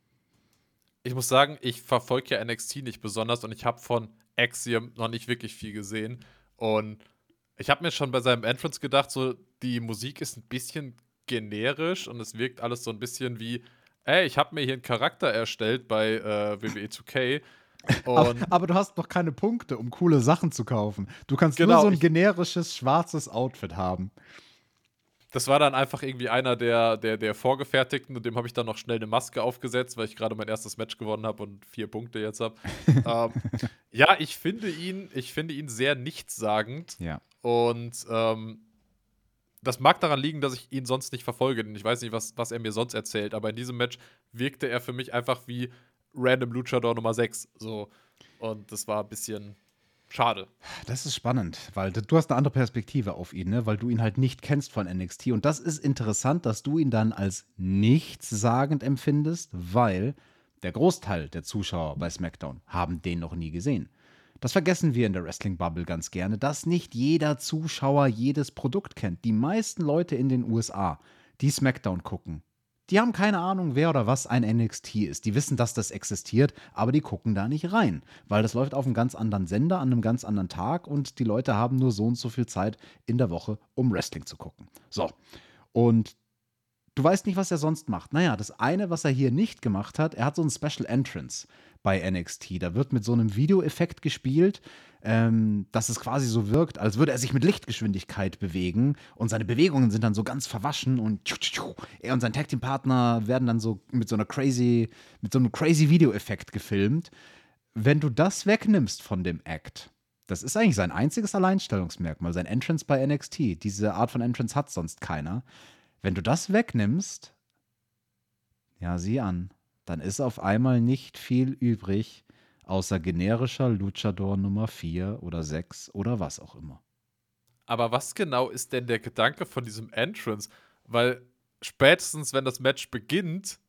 Speaker 9: Ich muss sagen, ich verfolge ja NXT nicht besonders und ich habe von Axiom noch nicht wirklich viel gesehen. Und ich habe mir schon bei seinem Entrance gedacht, so die Musik ist ein bisschen generisch und es wirkt alles so ein bisschen wie, ey, ich habe mir hier einen Charakter erstellt bei WWE 2K.
Speaker 10: Aber du hast noch keine Punkte, um coole Sachen zu kaufen. Du kannst
Speaker 9: genau,
Speaker 10: nur so ein generisches schwarzes Outfit haben.
Speaker 9: Das war dann einfach irgendwie einer der Vorgefertigten und dem habe ich dann noch schnell eine Maske aufgesetzt, weil ich gerade mein erstes Match gewonnen habe und 4 Punkte jetzt habe. Ja, ich finde ihn sehr nichtssagend.
Speaker 10: Ja.
Speaker 9: Und das mag daran liegen, dass ich ihn sonst nicht verfolge, denn ich weiß nicht, was er mir sonst erzählt, aber in diesem Match wirkte er für mich einfach wie Random Luchador Nummer 6. So. Und das war ein bisschen schade.
Speaker 10: Das ist spannend, weil du hast eine andere Perspektive auf ihn, ne? Weil du ihn halt nicht kennst von NXT. Und das ist interessant, dass du ihn dann als nichtssagend empfindest, weil der Großteil der Zuschauer bei SmackDown haben den noch nie gesehen. Das vergessen wir in der Wrestling-Bubble ganz gerne, dass nicht jeder Zuschauer jedes Produkt kennt. Die meisten Leute in den USA, die SmackDown gucken, die haben keine Ahnung, wer oder was ein NXT ist. Die wissen, dass das existiert, aber die gucken da nicht rein, weil das läuft auf einem ganz anderen Sender, an einem ganz anderen Tag und die Leute haben nur so und so viel Zeit in der Woche, um Wrestling zu gucken. So, und du weißt nicht, was er sonst macht. Naja, das eine, was er hier nicht gemacht hat, er hat so ein Special Entrance bei NXT. Da wird mit so einem Videoeffekt gespielt, dass es quasi so wirkt, als würde er sich mit Lichtgeschwindigkeit bewegen und seine Bewegungen sind dann so ganz verwaschen und er und sein Tag-Team-Partner werden dann so mit so einem crazy Videoeffekt gefilmt. Wenn du das wegnimmst von dem Act, das ist eigentlich sein einziges Alleinstellungsmerkmal, sein Entrance bei NXT. Diese Art von Entrance hat sonst keiner. Wenn du das wegnimmst, ja, sieh an, dann ist auf einmal nicht viel übrig, außer generischer Luchador Nummer 4 oder 6 oder was auch immer.
Speaker 9: Aber was genau ist denn der Gedanke von diesem Entrance? Weil spätestens, wenn das Match beginnt,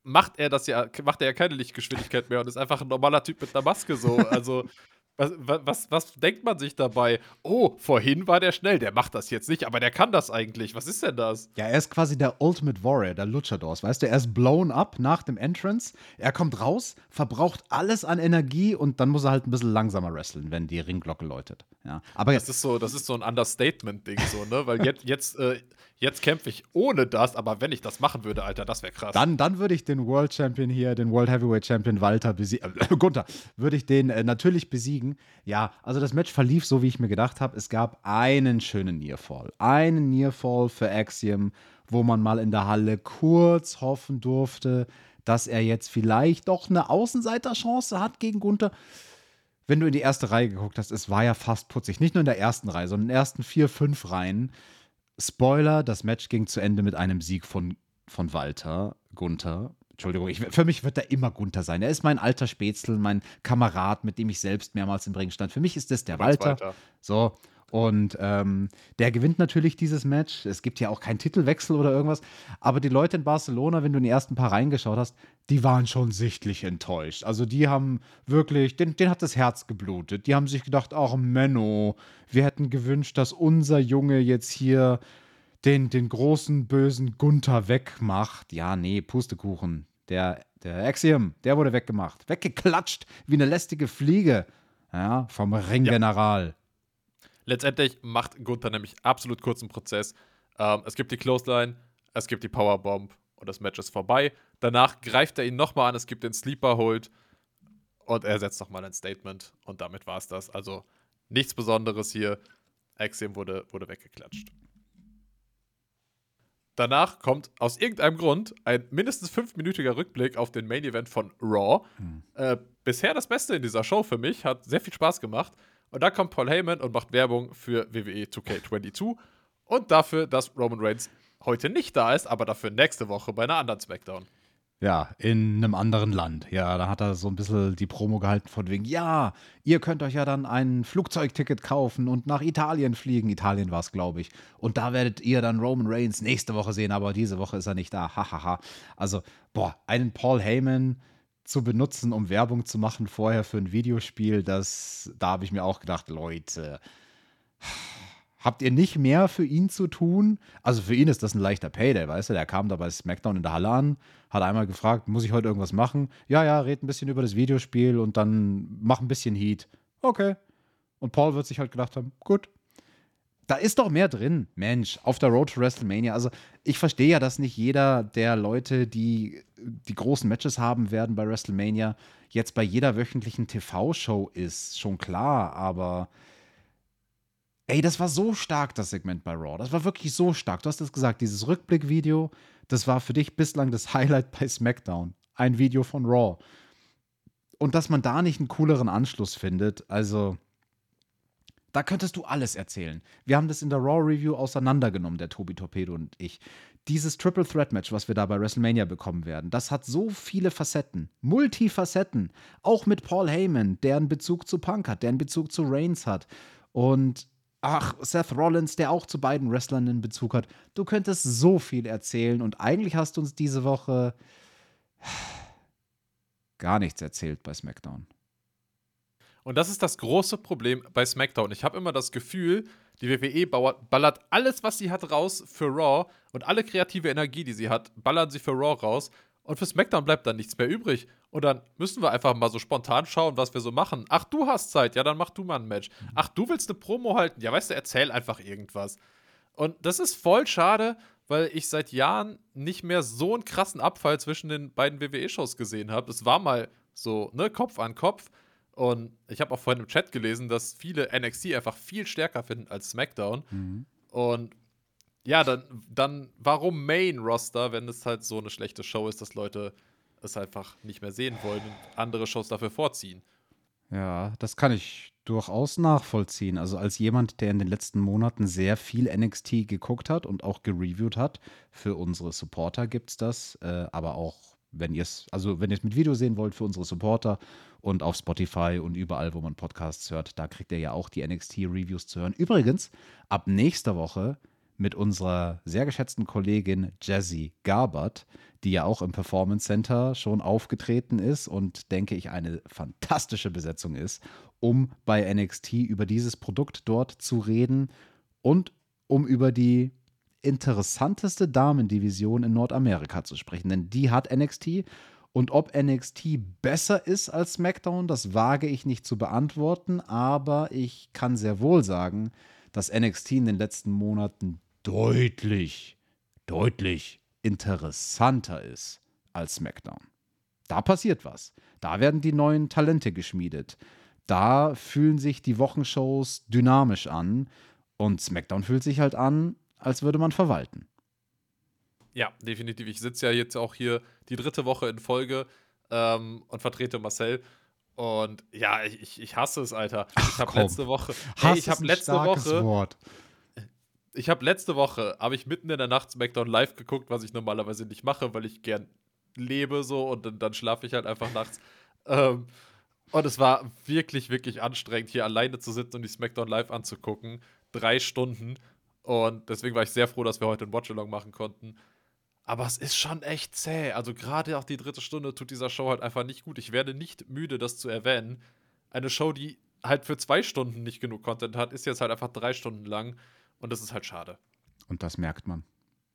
Speaker 9: macht er ja keine Lichtgeschwindigkeit mehr und ist einfach ein normaler Typ mit einer Maske so. Also, was denkt man sich dabei? Oh, vorhin war der schnell, der macht das jetzt nicht, aber der kann das eigentlich. Was ist denn das?
Speaker 10: Ja, er ist quasi der Ultimate Warrior, der Luchadors, weißt du? Er ist blown up nach dem Entrance, er kommt raus, verbraucht alles an Energie und dann muss er halt ein bisschen langsamer wrestlen, wenn die Ringglocke läutet. Ja, aber
Speaker 9: das ist so ein Understatement-Ding, so, ne? Weil jetzt kämpfe ich ohne das, aber wenn ich das machen würde, Alter, das wäre krass.
Speaker 10: Dann würde ich den World Champion hier, den World Heavyweight Champion Walter besiegen. Gunther, würde ich den natürlich besiegen. Ja, also das Match verlief so, wie ich mir gedacht habe. Es gab einen schönen Nearfall. Einen Nearfall für Axiom, wo man mal in der Halle kurz hoffen durfte, dass er jetzt vielleicht doch eine Außenseiterchance hat gegen Gunther. Wenn du in die erste Reihe geguckt hast, es war ja fast putzig. Nicht nur in der ersten Reihe, sondern in den ersten 4, 5 Reihen. Spoiler, das Match ging zu Ende mit einem Sieg von Walter. Gunther. Entschuldigung, für mich wird er immer Gunther sein. Er ist mein alter Spätzl, mein Kamerad, mit dem ich selbst mehrmals im Ring stand. Für mich ist das der Walter. So, und der gewinnt natürlich dieses Match. Es gibt ja auch keinen Titelwechsel oder irgendwas. Aber die Leute in Barcelona, wenn du in die ersten paar reingeschaut hast, die waren schon sichtlich enttäuscht. Also die haben wirklich, denen hat das Herz geblutet. Die haben sich gedacht, ach Menno, wir hätten gewünscht, dass unser Junge jetzt hier den großen, bösen Gunther wegmacht. Ja, nee, Pustekuchen. Der Axiom, der wurde weggemacht. Weggeklatscht wie eine lästige Fliege. Ja, vom Ringgeneral.
Speaker 9: Ja. Letztendlich macht Gunther nämlich absolut kurzen Prozess. Es gibt die Clothesline, es gibt die Powerbomb und das Match ist vorbei. Danach greift er ihn nochmal an, es gibt den Sleeper Hold und er setzt nochmal ein Statement und damit war es das. Also nichts Besonderes hier. Axiom wurde weggeklatscht. Danach kommt aus irgendeinem Grund ein mindestens 5-minütiger Rückblick auf den Main-Event von Raw. Bisher das Beste in dieser Show für mich, hat sehr viel Spaß gemacht. Und da kommt Paul Heyman und macht Werbung für WWE 2K22 und dafür, dass Roman Reigns heute nicht da ist, aber dafür nächste Woche bei einer anderen SmackDown.
Speaker 10: Ja, in einem anderen Land. Ja, da hat er so ein bisschen die Promo gehalten von wegen, ja, ihr könnt euch ja dann ein Flugzeugticket kaufen und nach Italien fliegen. Italien war es, glaube ich. Und da werdet ihr dann Roman Reigns nächste Woche sehen, aber diese Woche ist er nicht da. Hahaha. Also, einen Paul Heyman zu benutzen, um Werbung zu machen vorher für ein Videospiel, da habe ich mir auch gedacht, Leute, habt ihr nicht mehr für ihn zu tun? Also für ihn ist das ein leichter Payday, weißt du? Der kam da bei SmackDown in der Halle an, hat einmal gefragt, muss ich heute irgendwas machen? Ja, red ein bisschen über das Videospiel und dann mach ein bisschen Heat. Okay. Und Paul wird sich halt gedacht haben, gut. Da ist doch mehr drin, Mensch, auf der Road to WrestleMania. Also ich verstehe ja, dass nicht jeder der Leute, die großen Matches haben werden bei WrestleMania, jetzt bei jeder wöchentlichen TV-Show ist. Schon klar, aber ey, das war so stark, das Segment bei Raw. Das war wirklich so stark. Du hast es gesagt, dieses Rückblickvideo, das war für dich bislang das Highlight bei SmackDown. Ein Video von Raw. Und dass man da nicht einen cooleren Anschluss findet, also da könntest du alles erzählen. Wir haben das in der Raw-Review auseinandergenommen, der Tobi Torpedo und ich. Dieses Triple Threat Match, was wir da bei WrestleMania bekommen werden, das hat so viele Facetten, Multifacetten. Auch mit Paul Heyman, der einen Bezug zu Punk hat, der einen Bezug zu Reigns hat. Und Seth Rollins, der auch zu beiden Wrestlern einen Bezug hat. Du könntest so viel erzählen und eigentlich hast du uns diese Woche gar nichts erzählt bei SmackDown.
Speaker 9: Und das ist das große Problem bei SmackDown. Ich habe immer das Gefühl, die WWE ballert alles, was sie hat, raus für Raw und alle kreative Energie, die sie hat, ballern sie für Raw raus und für SmackDown bleibt dann nichts mehr übrig. Und dann müssen wir einfach mal so spontan schauen, was wir so machen. Ach, du hast Zeit, ja, dann mach du mal ein Match. Ach, du willst eine Promo halten? Ja, weißt du, erzähl einfach irgendwas. Und das ist voll schade, weil ich seit Jahren nicht mehr so einen krassen Abfall zwischen den beiden WWE-Shows gesehen habe. Es war mal so, ne, Kopf an Kopf. Und ich habe auch vorhin im Chat gelesen, dass viele NXT einfach viel stärker finden als SmackDown. Und ja, dann warum Main-Roster, wenn es halt so eine schlechte Show ist, dass Leute es einfach nicht mehr sehen wollen und andere Shows dafür vorziehen.
Speaker 10: Ja, das kann ich durchaus nachvollziehen. Also als jemand, der in den letzten Monaten sehr viel NXT geguckt hat und auch gereviewt hat, für unsere Supporter gibt's das, aber auch wenn ihr es mit Video sehen wollt, für unsere Supporter und auf Spotify und überall, wo man Podcasts hört, da kriegt ihr ja auch die NXT-Reviews zu hören. Übrigens, ab nächster Woche mit unserer sehr geschätzten Kollegin Jazzy Garbert, die ja auch im Performance Center schon aufgetreten ist und, denke ich, eine fantastische Besetzung ist, um bei NXT über dieses Produkt dort zu reden und um über die interessanteste Damendivision in Nordamerika zu sprechen. Denn die hat NXT. Und ob NXT besser ist als SmackDown, das wage ich nicht zu beantworten. Aber ich kann sehr wohl sagen, dass NXT in den letzten Monaten deutlich interessanter ist als SmackDown. Da passiert was. Da werden die neuen Talente geschmiedet. Da fühlen sich die Wochenshows dynamisch an. Und SmackDown fühlt sich halt an, als würde man verwalten.
Speaker 9: Ja, definitiv. Ich sitze ja jetzt auch hier die 3. Woche in Folge und vertrete Marcel. Und ja, ich hasse es, Alter. Ich habe letzte Woche. Habe ich mitten in der Nacht SmackDown live geguckt, was ich normalerweise nicht mache, weil ich gern lebe so und dann schlafe ich halt einfach nachts. Und es war wirklich, wirklich anstrengend, hier alleine zu sitzen und die SmackDown live anzugucken. 3 Stunden. Und deswegen war ich sehr froh, dass wir heute ein Watch-Along machen konnten. Aber es ist schon echt zäh. Also gerade auch die 3. Stunde tut dieser Show halt einfach nicht gut. Ich werde nicht müde, das zu erwähnen. Eine Show, die halt für 2 Stunden nicht genug Content hat, ist jetzt halt einfach 3 Stunden lang. Und das ist halt schade.
Speaker 10: Und das merkt man.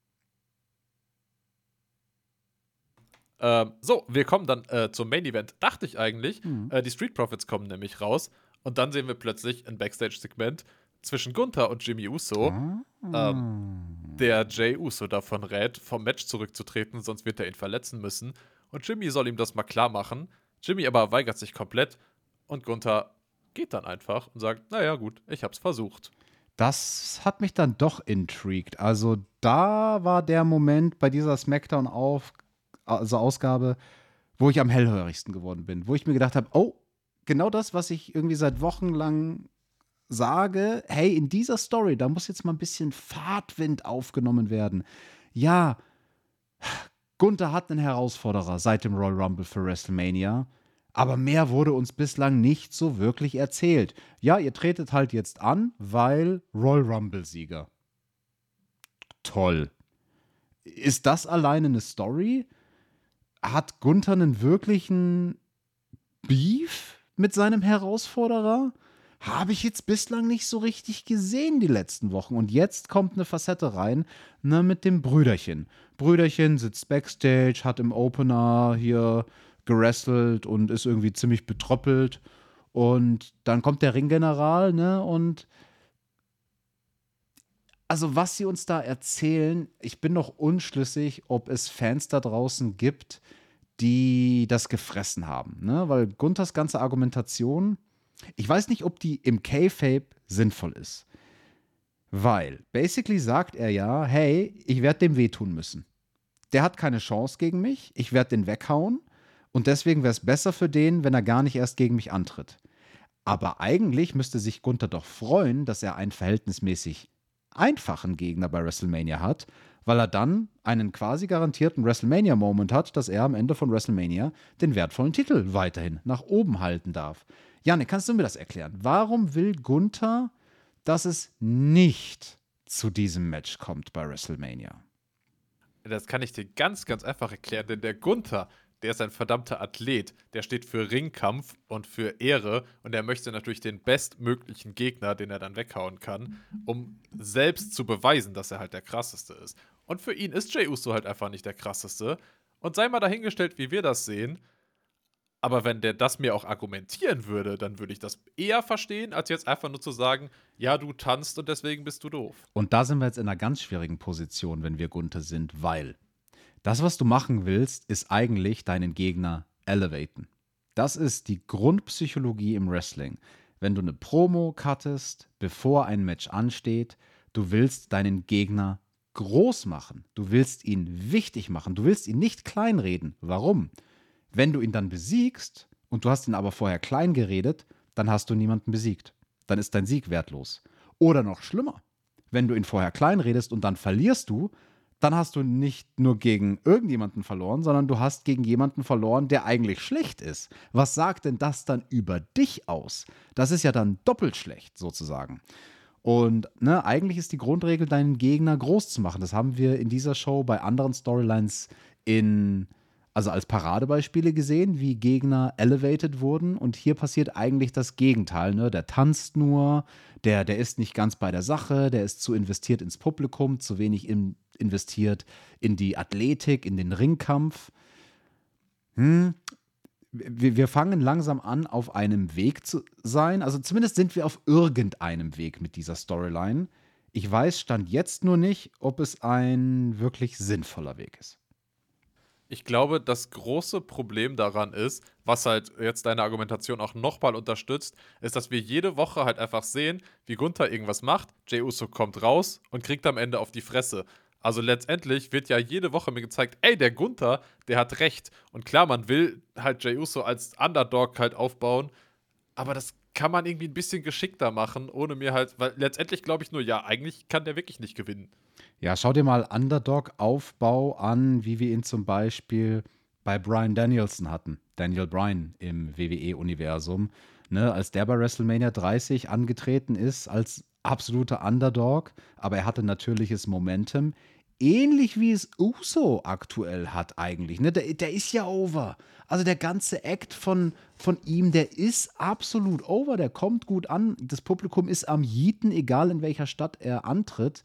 Speaker 9: So, wir kommen dann zum Main Event. Dachte ich eigentlich. Die Street Profits kommen nämlich raus. Und dann sehen wir plötzlich ein Backstage-Segment zwischen Gunther und Jimmy Uso, der Jey Uso davon rät, vom Match zurückzutreten, sonst wird er ihn verletzen müssen. Und Jimmy soll ihm das mal klar machen. Jimmy aber weigert sich komplett. Und Gunther geht dann einfach und sagt, naja gut, ich hab's versucht.
Speaker 10: Das hat mich dann doch intrigued. Also da war der Moment bei dieser SmackDown-Ausgabe, wo ich am hellhörigsten geworden bin. Wo ich mir gedacht habe, oh, genau das, was ich irgendwie seit Wochen lang sage, hey, in dieser Story, da muss jetzt mal ein bisschen Fahrtwind aufgenommen werden. Ja, Gunther hat einen Herausforderer seit dem Royal Rumble für WrestleMania, aber mehr wurde uns bislang nicht so wirklich erzählt. Ja, ihr tretet halt jetzt an, weil Royal Rumble-Sieger. Toll. Ist das alleine eine Story? Hat Gunther einen wirklichen Beef mit seinem Herausforderer? Habe ich jetzt bislang nicht so richtig gesehen die letzten Wochen. Und jetzt kommt eine Facette rein, mit dem Brüderchen. Brüderchen sitzt Backstage, hat im Opener hier gerestelt und ist irgendwie ziemlich betröppelt. Und dann kommt der Ringgeneral, und also was sie uns da erzählen, ich bin noch unschlüssig, ob es Fans da draußen gibt, die das gefressen haben, weil Gunthers ganze Argumentation, ich weiß nicht, ob die im Kayfabe sinnvoll ist. Weil, basically sagt er ja, hey, ich werde dem wehtun müssen. Der hat keine Chance gegen mich, ich werde den weghauen und deswegen wäre es besser für den, wenn er gar nicht erst gegen mich antritt. Aber eigentlich müsste sich Gunther doch freuen, dass er einen verhältnismäßig einfachen Gegner bei WrestleMania hat, weil er dann einen quasi garantierten WrestleMania-Moment hat, dass er am Ende von WrestleMania den wertvollen Titel weiterhin nach oben halten darf. Janne, kannst du mir das erklären? Warum will Gunther, dass es nicht zu diesem Match kommt bei WrestleMania?
Speaker 9: Das kann ich dir ganz, ganz einfach erklären, denn der Gunther, der ist ein verdammter Athlet. Der steht für Ringkampf und für Ehre und er möchte natürlich den bestmöglichen Gegner, den er dann weghauen kann, um selbst zu beweisen, dass er halt der Krasseste ist. Und für ihn ist Jey Uso halt einfach nicht der Krasseste. Und sei mal dahingestellt, wie wir das sehen. Aber wenn der das mir auch argumentieren würde, dann würde ich das eher verstehen, als jetzt einfach nur zu sagen, ja, du tanzt und deswegen bist du doof.
Speaker 10: Und da sind wir jetzt in einer ganz schwierigen Position, wenn wir Gunther sind, weil das, was du machen willst, ist eigentlich deinen Gegner elevaten. Das ist die Grundpsychologie im Wrestling. Wenn du eine Promo cuttest, bevor ein Match ansteht, du willst deinen Gegner groß machen. Du willst ihn wichtig machen. Du willst ihn nicht kleinreden. Warum? Wenn du ihn dann besiegst und du hast ihn aber vorher klein geredet, dann hast du niemanden besiegt. Dann ist dein Sieg wertlos. Oder noch schlimmer, wenn du ihn vorher klein redest und dann verlierst du, dann hast du nicht nur gegen irgendjemanden verloren, sondern du hast gegen jemanden verloren, der eigentlich schlecht ist. Was sagt denn das dann über dich aus? Das ist ja dann doppelt schlecht, sozusagen. Und ne, eigentlich ist die Grundregel, deinen Gegner groß zu machen. Das haben wir in dieser Show bei anderen Storylines also als Paradebeispiele gesehen, wie Gegner elevated wurden. Und hier passiert eigentlich das Gegenteil. Ne? Der tanzt nur, der ist nicht ganz bei der Sache, der ist zu investiert ins Publikum, zu wenig investiert in die Athletik, in den Ringkampf. Wir fangen langsam an, auf einem Weg zu sein. Also zumindest sind wir auf irgendeinem Weg mit dieser Storyline. Ich weiß, Stand jetzt nur nicht, ob es ein wirklich sinnvoller Weg ist.
Speaker 9: Ich glaube, das große Problem daran ist, was halt jetzt deine Argumentation auch nochmal unterstützt, ist, dass wir jede Woche halt einfach sehen, wie Gunther irgendwas macht, Jey Uso kommt raus und kriegt am Ende auf die Fresse. Also letztendlich wird ja jede Woche mir gezeigt, ey, der Gunther, der hat recht. Und klar, man will halt Jey Uso als Underdog halt aufbauen, aber das kann man irgendwie ein bisschen geschickter machen, ohne mir halt, weil letztendlich glaube ich nur, ja, eigentlich kann der wirklich nicht gewinnen.
Speaker 10: Ja, schau dir mal Underdog-Aufbau an, wie wir ihn zum Beispiel bei Bryan Danielson hatten. Daniel Bryan im WWE-Universum. Ne, als der bei WrestleMania 30 angetreten ist, als absoluter Underdog, aber er hatte natürliches Momentum. Ähnlich wie es Uso aktuell hat eigentlich. Ne? Der ist ja over. Also der ganze Act von ihm, der ist absolut over. Der kommt gut an. Das Publikum ist am Yeeten, egal in welcher Stadt er antritt.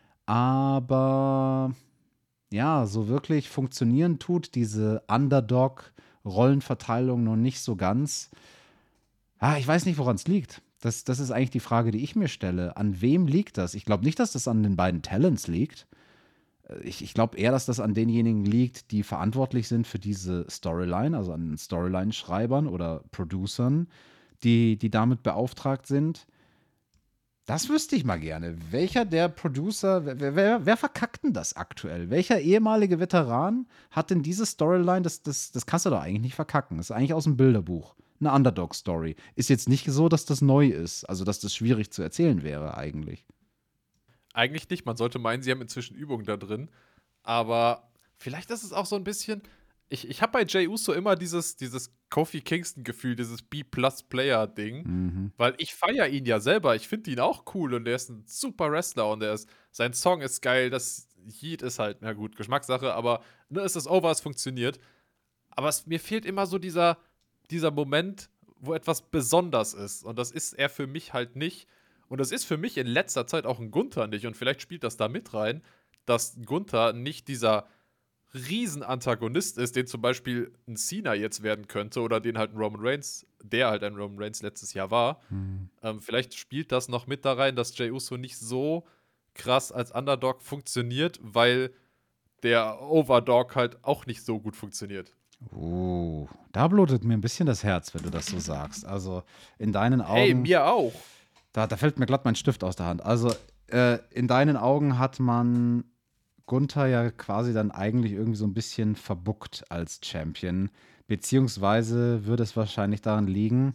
Speaker 10: Aber ja, so wirklich funktionieren tut diese Underdog-Rollenverteilung noch nicht so ganz. Ich weiß nicht, woran es liegt. Das ist eigentlich die Frage, die ich mir stelle. An wem liegt das? Ich glaube nicht, dass das an den beiden Talents liegt. Ich glaube eher, dass das an denjenigen liegt, die verantwortlich sind für diese Storyline, also an den Storyline-Schreibern oder Producern, die damit beauftragt sind. Das wüsste ich mal gerne. Welcher der Producer, wer verkackt denn das aktuell? Welcher ehemalige Veteran hat denn diese Storyline? Das kannst du doch eigentlich nicht verkacken. Das ist eigentlich aus dem Bilderbuch. Eine Underdog-Story. Ist jetzt nicht so, dass das neu ist. Also, dass das schwierig zu erzählen wäre eigentlich.
Speaker 9: Eigentlich nicht. Man sollte meinen, sie haben inzwischen Übungen da drin. Aber vielleicht ist es auch so ein bisschen. Ich habe bei Jey Uso immer dieses Kofi Kingston-Gefühl, dieses B-Plus-Player-Ding. Weil ich feiere ihn ja selber. Ich finde ihn auch cool und der ist ein super Wrestler und sein Song ist geil. Das Heat ist halt, na gut, Geschmackssache, aber ne, es ist over, es funktioniert. Aber mir fehlt immer so dieser Moment, wo etwas besonders ist. Und das ist er für mich halt nicht. Und das ist für mich in letzter Zeit auch ein Gunther nicht. Und vielleicht spielt das da mit rein, dass Gunther nicht dieser Riesen-Antagonist ist, den zum Beispiel ein Cena jetzt werden könnte oder den halt ein Roman Reigns, der halt ein Roman Reigns letztes Jahr war. Vielleicht spielt das noch mit da rein, dass Jey Uso nicht so krass als Underdog funktioniert, weil der Overdog halt auch nicht so gut funktioniert.
Speaker 10: Da blutet mir ein bisschen das Herz, wenn du das so sagst. Also in deinen Augen.
Speaker 9: Hey, mir auch.
Speaker 10: Da fällt mir glatt mein Stift aus der Hand. Also in deinen Augen hat man Gunther ja quasi dann eigentlich irgendwie so ein bisschen verbuckt als Champion. Beziehungsweise würde es wahrscheinlich daran liegen,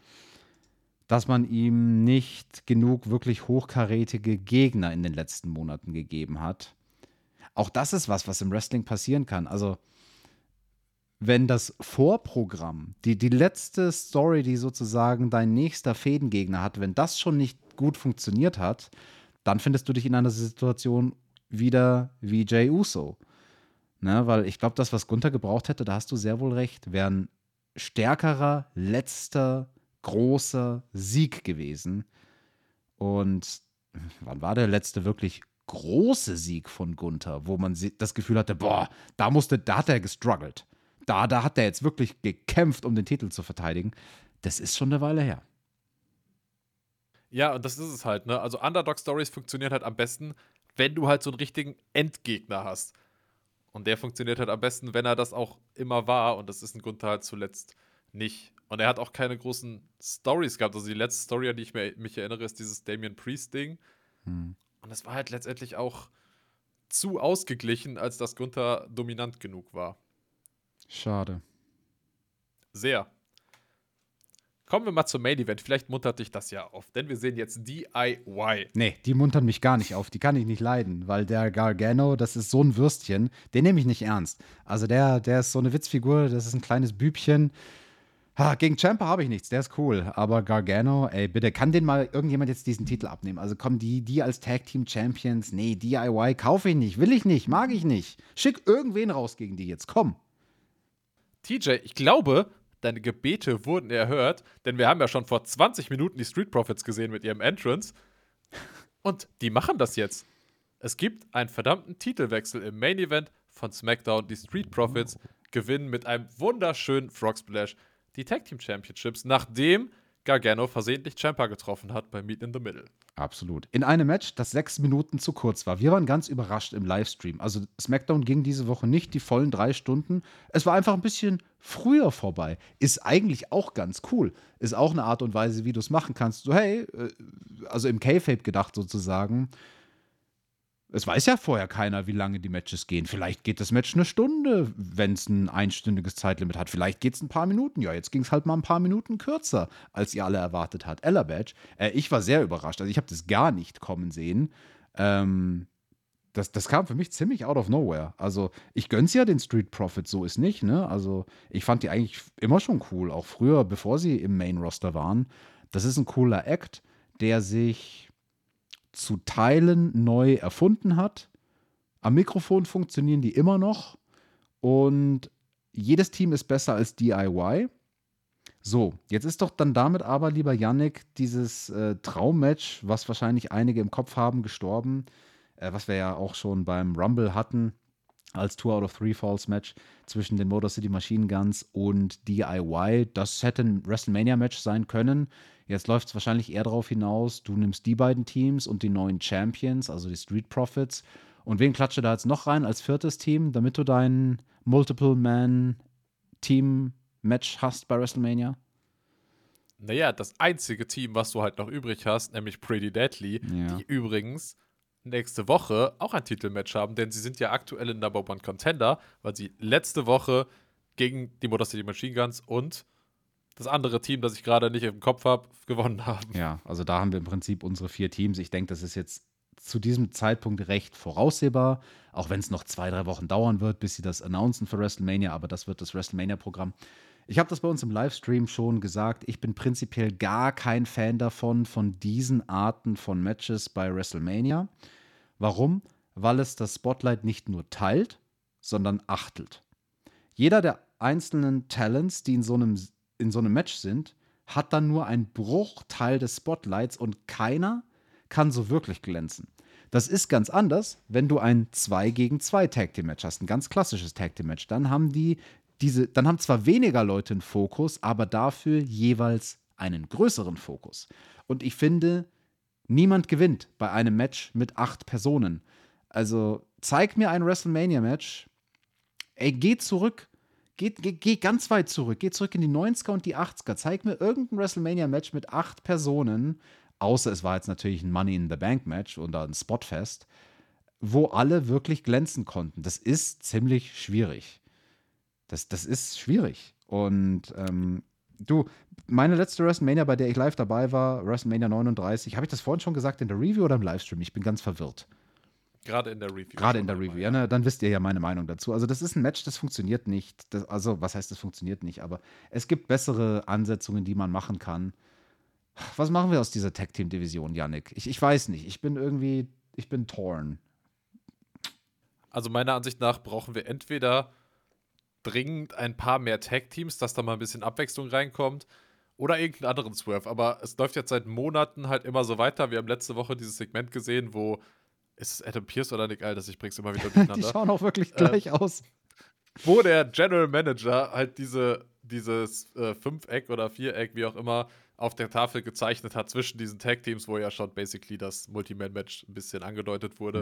Speaker 10: dass man ihm nicht genug wirklich hochkarätige Gegner in den letzten Monaten gegeben hat. Auch das ist was im Wrestling passieren kann. Also wenn das Vorprogramm, die letzte Story, die sozusagen dein nächster Fädengegner hat, wenn das schon nicht gut funktioniert hat, dann findest du dich in einer Situation wieder wie Jey Uso. Ne, weil ich glaube, das, was Gunther gebraucht hätte, da hast du sehr wohl recht, wäre ein stärkerer, letzter, großer Sieg gewesen. Und wann war der letzte wirklich große Sieg von Gunther, wo man das Gefühl hatte, boah, da hat er gestruggelt. Da hat er jetzt wirklich gekämpft, um den Titel zu verteidigen. Das ist schon eine Weile her.
Speaker 9: Ja, und das ist es halt, ne? Also Underdog-Stories funktionieren halt am besten, wenn du halt so einen richtigen Endgegner hast. Und der funktioniert halt am besten, wenn er das auch immer war. Und das ist ein Gunther halt zuletzt nicht. Und er hat auch keine großen Stories gehabt. Also die letzte Story, an die ich mich erinnere, ist dieses Damian Priest-Ding. Und das war halt letztendlich auch zu ausgeglichen, als dass Gunther dominant genug war.
Speaker 10: Schade.
Speaker 9: Sehr. Kommen wir mal zum Main Event. Vielleicht muntert dich das ja auf, denn wir sehen jetzt DIY.
Speaker 10: Nee, die muntern mich gar nicht auf. Die kann ich nicht leiden, weil der Gargano, das ist so ein Würstchen, den nehme ich nicht ernst. Also der ist so eine Witzfigur, das ist ein kleines Bübchen. Gegen Ciampa habe ich nichts, der ist cool. Aber Gargano, ey, bitte, kann den mal irgendjemand jetzt diesen Titel abnehmen? Also kommen die als Tag Team Champions? Nee, DIY kaufe ich nicht, will ich nicht, mag ich nicht. Schick irgendwen raus gegen die jetzt, komm.
Speaker 9: TJ, ich glaube, deine Gebete wurden erhört, denn wir haben ja schon vor 20 Minuten die Street Profits gesehen mit ihrem Entrance. Und die machen das jetzt. Es gibt einen verdammten Titelwechsel im Main Event von SmackDown. Die Street Profits gewinnen mit einem wunderschönen Frog Splash die Tag Team Championships, nachdem Gargano versehentlich Ciampa getroffen hat bei Meet in the Middle.
Speaker 10: Absolut. In einem Match, das 6 Minuten zu kurz war. Wir waren ganz überrascht im Livestream. Also SmackDown ging diese Woche nicht die vollen 3 Stunden. Es war einfach ein bisschen früher vorbei. Ist eigentlich auch ganz cool. Ist auch eine Art und Weise, wie du es machen kannst. So, hey, also im Kayfabe gedacht sozusagen. Es weiß ja vorher keiner, wie lange die Matches gehen. Vielleicht geht das Match 1 Stunde, wenn es ein einstündiges Zeitlimit hat. Vielleicht geht es ein paar Minuten. Ja, jetzt ging es halt mal ein paar Minuten kürzer, als ihr alle erwartet habt. Ella Badge. Ich war sehr überrascht. Also ich habe das gar nicht kommen sehen. Das kam für mich ziemlich out of nowhere. Also ich gönn's ja den Street Profits, so ist nicht, ne? Also ich fand die eigentlich immer schon cool, auch früher, bevor sie im Main Roster waren. Das ist ein cooler Act, der sich zu Teilen neu erfunden hat. Am Mikrofon funktionieren die immer noch und jedes Team ist besser als DIY. So, jetzt ist doch dann damit aber, lieber Yannick, dieses Traummatch, was wahrscheinlich einige im Kopf haben, gestorben, was wir ja auch schon beim Rumble hatten, als 2 out of 3 Falls Match zwischen den Motor City Machine Guns und DIY. Das hätte ein WrestleMania-Match sein können. Jetzt läuft es wahrscheinlich eher darauf hinaus, du nimmst die beiden Teams und die neuen Champions, also die Street Profits. Und wen klatsche da jetzt noch rein als 4. Team, damit du dein Multiple-Man-Team-Match hast bei WrestleMania?
Speaker 9: Naja, das einzige Team, was du halt noch übrig hast, nämlich Pretty Deadly,
Speaker 10: Ja.
Speaker 9: die übrigens nächste Woche auch ein Titelmatch haben, denn sie sind ja aktuell in Number One Contender, weil sie letzte Woche gegen die Motor City Machine Guns und das andere Team, das ich gerade nicht im Kopf habe, gewonnen haben.
Speaker 10: Ja, also da haben wir im Prinzip unsere 4 Teams. Ich denke, das ist jetzt zu diesem Zeitpunkt recht voraussehbar, auch wenn es noch 2-3 Wochen dauern wird, bis sie das announcen für WrestleMania, aber das wird das WrestleMania-Programm. Ich habe das bei uns im Livestream schon gesagt, ich bin prinzipiell gar kein Fan davon, von diesen Arten von Matches bei WrestleMania. Warum? Weil es das Spotlight nicht nur teilt, sondern achtelt. Jeder der einzelnen Talents, die in so einem Match sind, hat dann nur einen Bruchteil des Spotlights und keiner kann so wirklich glänzen. Das ist ganz anders, wenn du ein 2-gegen-2 Tag Team Match hast, ein ganz klassisches Tag Team Match. Dann haben zwar weniger Leute einen Fokus, aber dafür jeweils einen größeren Fokus. Und ich finde, niemand gewinnt bei einem Match mit 8 Personen. Also zeig mir ein WrestleMania-Match. Ey, geh zurück. Geh ganz weit zurück. Geh zurück in die 90er und die 80er. Zeig mir irgendein WrestleMania-Match mit 8 Personen, außer es war jetzt natürlich ein Money-in-the-Bank-Match oder ein Spotfest, wo alle wirklich glänzen konnten. Das ist ziemlich schwierig. Das ist schwierig. Und meine letzte WrestleMania, bei der ich live dabei war, WrestleMania 39, habe ich das vorhin schon gesagt in der Review oder im Livestream? Ich bin ganz verwirrt.
Speaker 9: Gerade in der Review.
Speaker 10: Gerade in der Review, ja, ne? Dann wisst ihr ja meine Meinung dazu. Also das ist ein Match, das funktioniert nicht. Also was heißt, das funktioniert nicht? Aber es gibt bessere Ansetzungen, die man machen kann. Was machen wir aus dieser Tag-Team-Division, Yannick? Ich weiß nicht. Ich bin torn.
Speaker 9: Also meiner Ansicht nach brauchen wir entweder dringend ein paar mehr Tag-Teams, dass da mal ein bisschen Abwechslung reinkommt, oder irgendeinen anderen Swerve. Aber es läuft jetzt seit Monaten halt immer so weiter. Wir haben letzte Woche dieses Segment gesehen, wo ist es Adam Pearce oder Nick Aldis? Ich bring's immer wieder durcheinander.
Speaker 10: Die schauen auch wirklich gleich aus.
Speaker 9: Wo der General Manager halt dieses 5-Eck oder 4-Eck, wie auch immer, auf der Tafel gezeichnet hat zwischen diesen Tag-Teams, wo ja schon basically das Multi-Man-Match ein bisschen angedeutet wurde.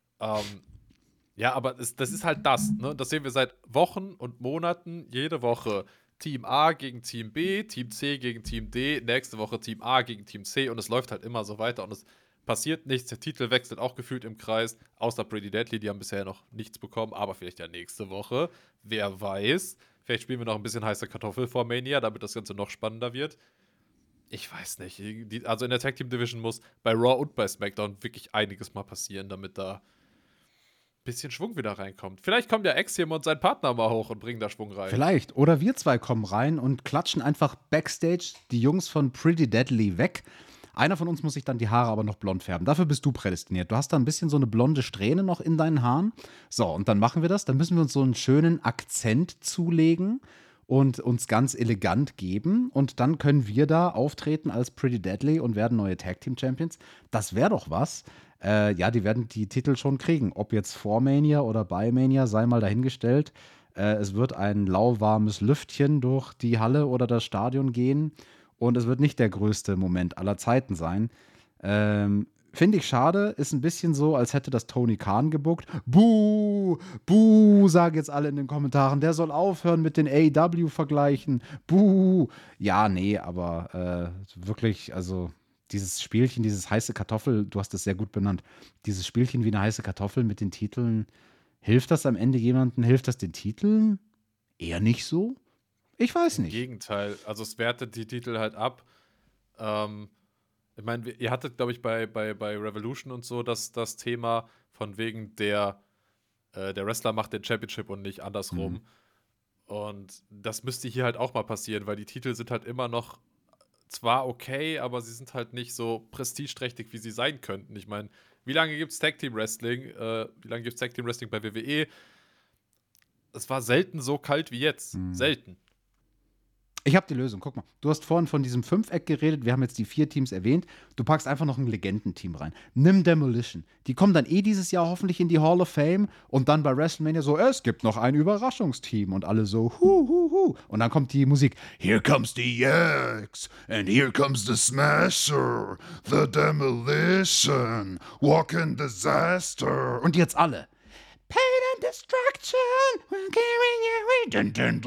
Speaker 9: Ja, aber das ist halt das, ne? Das sehen wir seit Wochen und Monaten, jede Woche. Team A gegen Team B, Team C gegen Team D, nächste Woche Team A gegen Team C und es läuft halt immer so weiter und es passiert nichts. Der Titel wechselt auch gefühlt im Kreis, außer Pretty Deadly, die haben bisher noch nichts bekommen, aber vielleicht ja nächste Woche. Wer weiß. Vielleicht spielen wir noch ein bisschen heiße Kartoffel vor Mania, damit das Ganze noch spannender wird. Ich weiß nicht. Also in der Tag Team Division muss bei Raw und bei SmackDown wirklich einiges mal passieren, damit da ein bisschen Schwung wieder reinkommt. Vielleicht kommt ja Axiom und sein Partner mal hoch und bringen da Schwung rein.
Speaker 10: Vielleicht. Oder wir zwei kommen rein und klatschen einfach Backstage die Jungs von Pretty Deadly weg. Einer von uns muss sich dann die Haare aber noch blond färben. Dafür bist du prädestiniert. Du hast da ein bisschen so eine blonde Strähne noch in deinen Haaren. So, und dann machen wir das. Dann müssen wir uns so einen schönen Akzent zulegen und uns ganz elegant geben. Und dann können wir da auftreten als Pretty Deadly und werden neue Tag Team Champions. Das wäre doch was. Ja, die werden die Titel schon kriegen. Ob jetzt vor Mania oder bei Mania, sei mal dahingestellt. Es wird ein lauwarmes Lüftchen durch die Halle oder das Stadion gehen. Und es wird nicht der größte Moment aller Zeiten sein. Finde ich schade. Ist ein bisschen so, als hätte das Tony Khan gebuckt. Buh, buh, sagen jetzt alle in den Kommentaren. Der soll aufhören mit den AEW-Vergleichen. Buh. Ja, nee, aber wirklich, also dieses Spielchen, dieses heiße Kartoffel, du hast es sehr gut benannt, dieses Spielchen wie eine heiße Kartoffel mit den Titeln, hilft das am Ende jemandem? Hilft das den Titeln? Eher nicht so? Ich weiß nicht.
Speaker 9: Im Gegenteil, also es wertet die Titel halt ab. Ich meine, ihr hattet, glaube ich, bei Revolution und so das Thema von wegen der Wrestler macht den Championship und nicht andersrum. Und das müsste hier halt auch mal passieren, weil die Titel sind halt immer noch zwar okay, aber sie sind halt nicht so prestigeträchtig, wie sie sein könnten. Ich meine, wie lange gibt es Tag Team Wrestling? Wie lange gibt es Tag Team Wrestling bei WWE? Es war selten so kalt wie jetzt. Selten.
Speaker 10: Ich habe die Lösung. Guck mal, du hast vorhin von diesem Fünfeck geredet. Wir haben jetzt die 4 Teams erwähnt. Du packst einfach noch ein Legendenteam rein. Nimm Demolition. Die kommen dann dieses Jahr hoffentlich in die Hall of Fame und dann bei WrestleMania so, es gibt noch ein Überraschungsteam und alle so, hu, hu, hu. Und dann kommt die Musik.
Speaker 8: Here comes the X and here comes the Smasher, the Demolition, Walking Disaster.
Speaker 10: Und jetzt alle.
Speaker 8: Pain and Destruction, we're carrying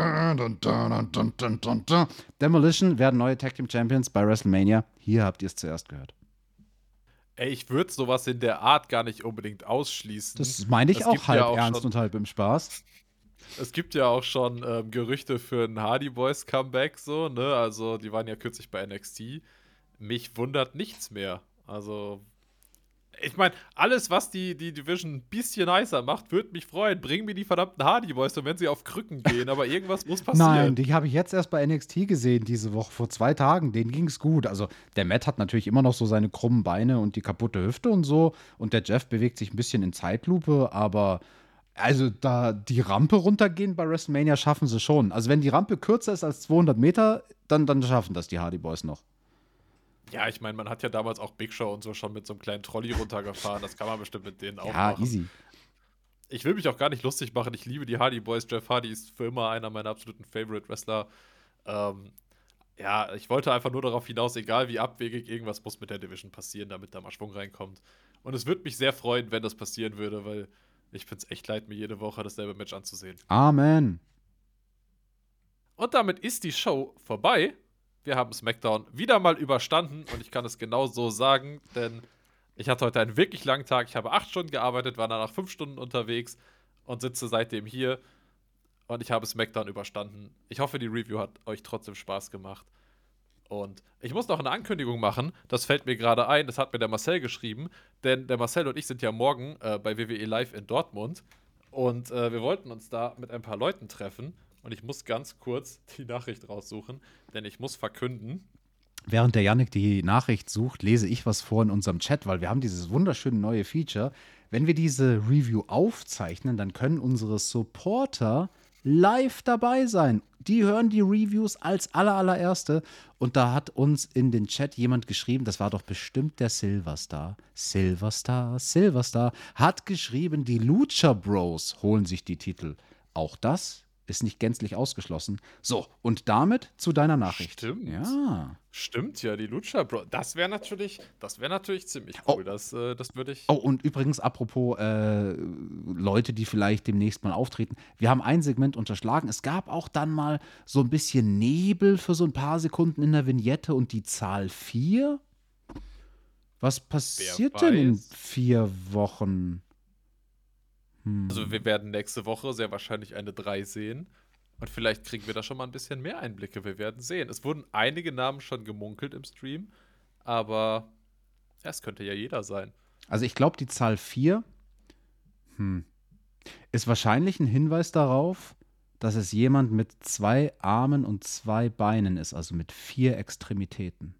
Speaker 8: you away.
Speaker 10: Demolition werden neue Tag Team Champions bei WrestleMania. Hier habt ihr es zuerst gehört.
Speaker 9: Ey, ich würde sowas in der Art gar nicht unbedingt ausschließen.
Speaker 10: Das meine ich auch halb ernst und halb im Spaß.
Speaker 9: Es gibt ja auch schon Gerüchte für ein Hardy Boys Comeback, so, ne? Also, die waren ja kürzlich bei NXT. Mich wundert nichts mehr. Also, ich meine, alles, was die Division ein bisschen heißer macht, würde mich freuen. Bring mir die verdammten Hardy Boys, und wenn sie auf Krücken gehen, aber irgendwas muss passieren.
Speaker 10: Nein, die habe ich jetzt erst bei NXT gesehen diese Woche, vor 2 Tagen. Denen ging es gut. Also der Matt hat natürlich immer noch so seine krummen Beine und die kaputte Hüfte und so. Und der Jeff bewegt sich ein bisschen in Zeitlupe, aber also da die Rampe runtergehen bei WrestleMania schaffen sie schon. Also wenn die Rampe kürzer ist als 200 Meter, dann schaffen das die Hardy Boys noch.
Speaker 9: Ja, ich meine, man hat ja damals auch Big Show und so schon mit so einem kleinen Trolley runtergefahren. Das kann man bestimmt mit denen auch machen.
Speaker 10: Ja, easy.
Speaker 9: Ich will mich auch gar nicht lustig machen. Ich liebe die Hardy Boys. Jeff Hardy ist für immer einer meiner absoluten Favorite Wrestler. Ja, ich wollte einfach nur darauf hinaus, egal wie abwegig, irgendwas muss mit der Division passieren, damit da mal Schwung reinkommt. Und es würde mich sehr freuen, wenn das passieren würde, weil ich finde es echt leid, mir jede Woche dasselbe Match anzusehen.
Speaker 10: Amen.
Speaker 9: Und damit ist die Show vorbei. Wir haben SmackDown wieder mal überstanden und ich kann es genau so sagen, denn ich hatte heute einen wirklich langen Tag. Ich habe 8 Stunden gearbeitet, war danach 5 Stunden unterwegs und sitze seitdem hier und ich habe SmackDown überstanden. Ich hoffe, die Review hat euch trotzdem Spaß gemacht. Und ich muss noch eine Ankündigung machen, das fällt mir gerade ein, das hat mir der Marcel geschrieben, denn der Marcel und ich sind ja morgen bei WWE Live in Dortmund und wir wollten uns da mit ein paar Leuten treffen. Und ich muss ganz kurz die Nachricht raussuchen, denn ich muss verkünden.
Speaker 10: Während der Yannick die Nachricht sucht, lese ich was vor in unserem Chat, weil wir haben dieses wunderschöne neue Feature. Wenn wir diese Review aufzeichnen, dann können unsere Supporter live dabei sein. Die hören die Reviews als allererste. Und da hat uns in den Chat jemand geschrieben, das war doch bestimmt der Silverstar, hat geschrieben, die Lucha Bros holen sich die Titel. Auch das ist nicht gänzlich ausgeschlossen. So, und damit zu deiner Nachricht.
Speaker 9: Stimmt.
Speaker 10: Ja.
Speaker 9: Stimmt, ja, die Lucha Bros. Das wäre natürlich ziemlich cool. Das würde ich.
Speaker 10: Oh, und übrigens, apropos Leute, die vielleicht demnächst mal auftreten. Wir haben ein Segment unterschlagen. Es gab auch dann mal so ein bisschen Nebel für so ein paar Sekunden in der Vignette und die Zahl 4. Was passiert denn in 4 Wochen?
Speaker 9: Also wir werden nächste Woche sehr wahrscheinlich eine 3 sehen. Und vielleicht kriegen wir da schon mal ein bisschen mehr Einblicke. Wir werden sehen. Es wurden einige Namen schon gemunkelt im Stream. Aber es könnte ja jeder sein.
Speaker 10: Also ich glaube, die Zahl 4, Ist wahrscheinlich ein Hinweis darauf, dass es jemand mit 2 Armen und 2 Beinen ist, also mit 4 Extremitäten.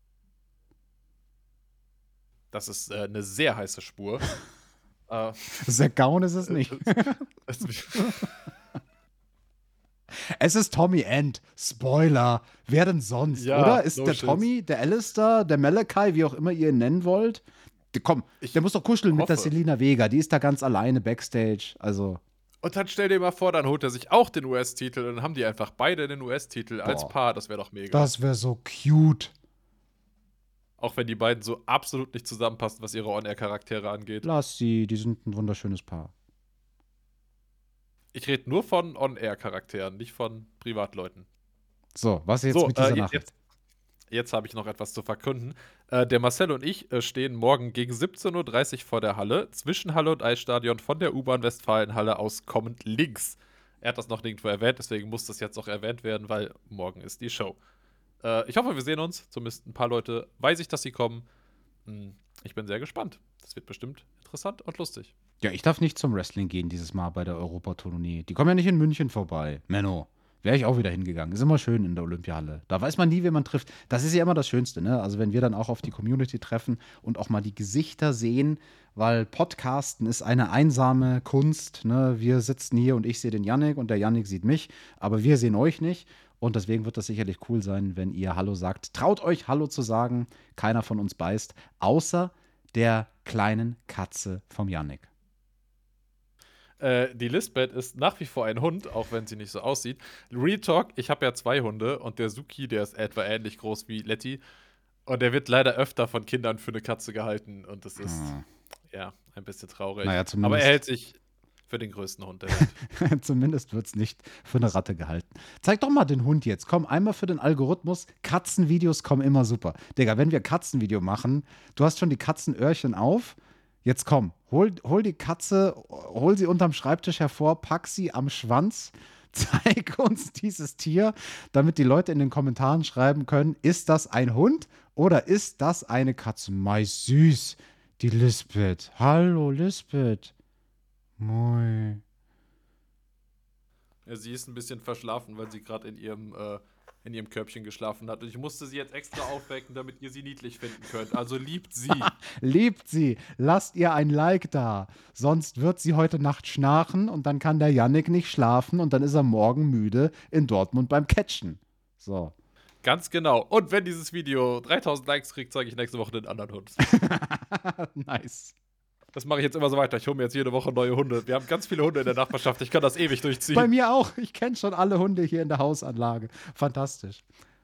Speaker 9: Das ist eine sehr heiße Spur.
Speaker 10: Sehr gaun ist es nicht. Es ist Tommy End. Spoiler. Wer denn sonst,
Speaker 9: Ja,
Speaker 10: oder? Ist
Speaker 9: no
Speaker 10: der
Speaker 9: shit.
Speaker 10: Tommy, der Alistair, der Malachi, wie auch immer ihr ihn nennen wollt? Komm, der muss doch kuscheln mit der
Speaker 9: hoffe.
Speaker 10: Selena Vega. Die ist da ganz alleine Backstage. Also,
Speaker 9: Und dann stell dir mal vor, dann holt er sich auch den US-Titel und dann haben die einfach beide den US-Titel als
Speaker 10: Boah.
Speaker 9: Paar. Das wäre doch mega.
Speaker 10: das wäre so cute.
Speaker 9: Auch wenn die beiden so absolut nicht zusammenpassen, was ihre On-Air-Charaktere angeht.
Speaker 10: Lass sie, die sind ein wunderschönes Paar.
Speaker 9: Ich rede nur von On-Air-Charakteren, nicht von Privatleuten.
Speaker 10: So, was jetzt mit dieser Nachricht?
Speaker 9: Jetzt habe ich noch etwas zu verkünden. Der Marcel und ich stehen morgen gegen 17:30 Uhr vor der Halle, zwischen Halle und Eisstadion von der U-Bahn Westfalenhalle aus kommend links. Er hat das noch nirgendwo erwähnt, deswegen muss das jetzt auch erwähnt werden, weil morgen ist die Show. Ich hoffe, wir sehen uns. Zumindest ein paar Leute weiß ich, dass sie kommen. Ich bin sehr gespannt. Das wird bestimmt interessant und lustig.
Speaker 10: Ja, ich darf nicht zum Wrestling gehen dieses Mal bei der Europatournee. Die kommen ja nicht in München vorbei. Menno, wäre ich auch wieder hingegangen. Ist immer schön in der Olympiahalle. Da weiß man nie, wen man trifft. Das ist ja immer das Schönste, ne? Also wenn wir dann auch auf die Community treffen und auch mal die Gesichter sehen, weil Podcasten ist eine einsame Kunst, ne? Wir sitzen hier und ich sehe den Yannick und der Yannick sieht mich, aber wir sehen euch nicht. Und deswegen wird das sicherlich cool sein, wenn ihr Hallo sagt. Traut euch, Hallo zu sagen. Keiner von uns beißt, außer der kleinen Katze vom Yannick.
Speaker 9: Die Lisbeth ist nach wie vor ein Hund, auch wenn sie nicht so aussieht. Real Talk, ich habe ja 2 Hunde und der Suki, der ist etwa ähnlich groß wie Letty. Und der wird leider öfter von Kindern für eine Katze gehalten. Und das ist, ja, ein bisschen traurig.
Speaker 10: Naja, zumindest.
Speaker 9: Aber er hält sich für den größten Hund der Welt.
Speaker 10: Zumindest wird es nicht für eine Ratte gehalten. Zeig doch mal den Hund jetzt. Komm, einmal für den Algorithmus. Katzenvideos kommen immer super. Digga, wenn wir Katzenvideo machen, du hast schon die Katzenöhrchen auf. Jetzt komm, hol die Katze, hol sie unterm Schreibtisch hervor, pack sie am Schwanz, zeig uns dieses Tier, damit die Leute in den Kommentaren schreiben können, ist das ein Hund oder ist das eine Katze? Mei süß, die Lisbeth. Hallo Lisbeth. Moi.
Speaker 9: Ja, sie ist ein bisschen verschlafen, weil sie gerade in ihrem Körbchen geschlafen hat. Und ich musste sie jetzt extra aufwecken, damit ihr sie niedlich finden könnt. Also liebt sie.
Speaker 10: Liebt sie. Lasst ihr ein Like da. Sonst wird sie heute Nacht schnarchen und dann kann der Yannick nicht schlafen und dann ist er morgen müde in Dortmund beim Catchen. So.
Speaker 9: Ganz genau. Und wenn dieses Video 3000 Likes kriegt, zeige ich nächste Woche den anderen Hund.
Speaker 10: Nice.
Speaker 9: Das mache ich jetzt immer so weiter. Ich hole mir jetzt jede Woche neue Hunde. Wir haben ganz viele Hunde in der Nachbarschaft. Ich kann das ewig durchziehen.
Speaker 10: Bei mir auch. Ich kenne schon alle Hunde hier in der Hausanlage. Fantastisch.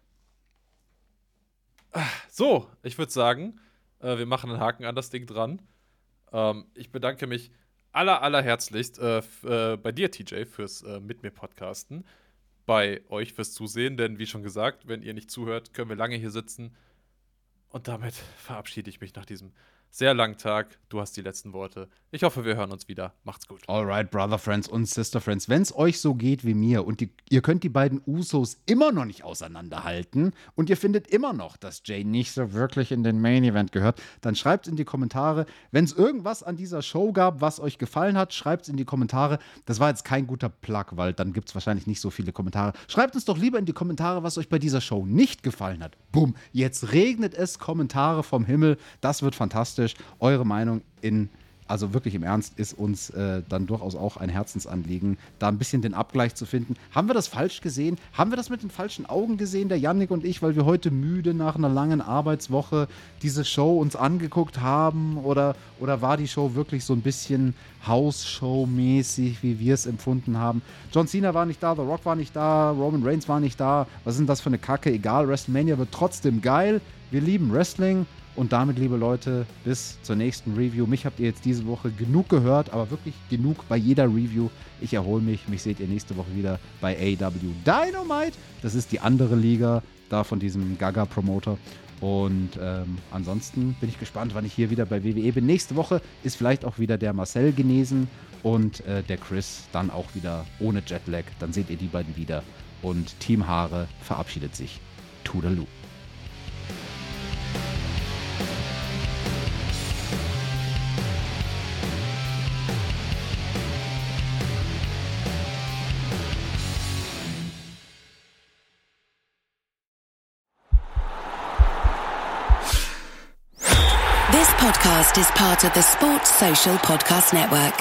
Speaker 9: So, ich würde sagen, wir machen einen Haken an das Ding dran. Ich bedanke mich allerherzlichst bei dir, TJ, fürs mit mir Podcasten. Bei euch fürs Zusehen, denn wie schon gesagt, wenn ihr nicht zuhört, können wir lange hier sitzen. Und damit verabschiede ich mich nach diesem sehr langen Tag. Du hast die letzten Worte. Ich hoffe, wir hören uns wieder. Macht's gut.
Speaker 10: Alright, Brother Friends und Sister Friends. Wenn es euch so geht wie mir und ihr könnt die beiden Usos immer noch nicht auseinanderhalten und ihr findet immer noch, dass Jay nicht so wirklich in den Main Event gehört, dann schreibt in die Kommentare. Wenn es irgendwas an dieser Show gab, was euch gefallen hat, schreibt es in die Kommentare. Das war jetzt kein guter Plug, weil dann gibt es wahrscheinlich nicht so viele Kommentare. Schreibt uns doch lieber in die Kommentare, was euch bei dieser Show nicht gefallen hat. Bumm, jetzt regnet es Kommentare vom Himmel. Das wird fantastisch. Eure Meinung also wirklich im Ernst, ist uns dann durchaus auch ein Herzensanliegen, da ein bisschen den Abgleich zu finden. Haben wir das falsch gesehen? Haben wir das mit den falschen Augen gesehen, der Yannick und ich, weil wir heute müde nach einer langen Arbeitswoche diese Show uns angeguckt haben? Oder war die Show wirklich so ein bisschen House-Show-mäßig, wie wir es empfunden haben? John Cena war nicht da, The Rock war nicht da, Roman Reigns war nicht da. Was ist denn das für eine Kacke? Egal, WrestleMania wird trotzdem geil. Wir lieben Wrestling. Und damit, liebe Leute, bis zur nächsten Review. Mich habt ihr jetzt diese Woche genug gehört, aber wirklich genug bei jeder Review. Ich erhole mich. Mich seht ihr nächste Woche wieder bei AEW Dynamite. Das ist die andere Liga, da von diesem Gaga-Promoter. Und ansonsten bin ich gespannt, wann ich hier wieder bei WWE bin. Nächste Woche ist vielleicht auch wieder der Marcel genesen und der Chris dann auch wieder ohne Jetlag. Dann seht ihr die beiden wieder. Und Team Haare verabschiedet sich. Toodaloo.
Speaker 13: podcast is part of the Sports Social Podcast Network.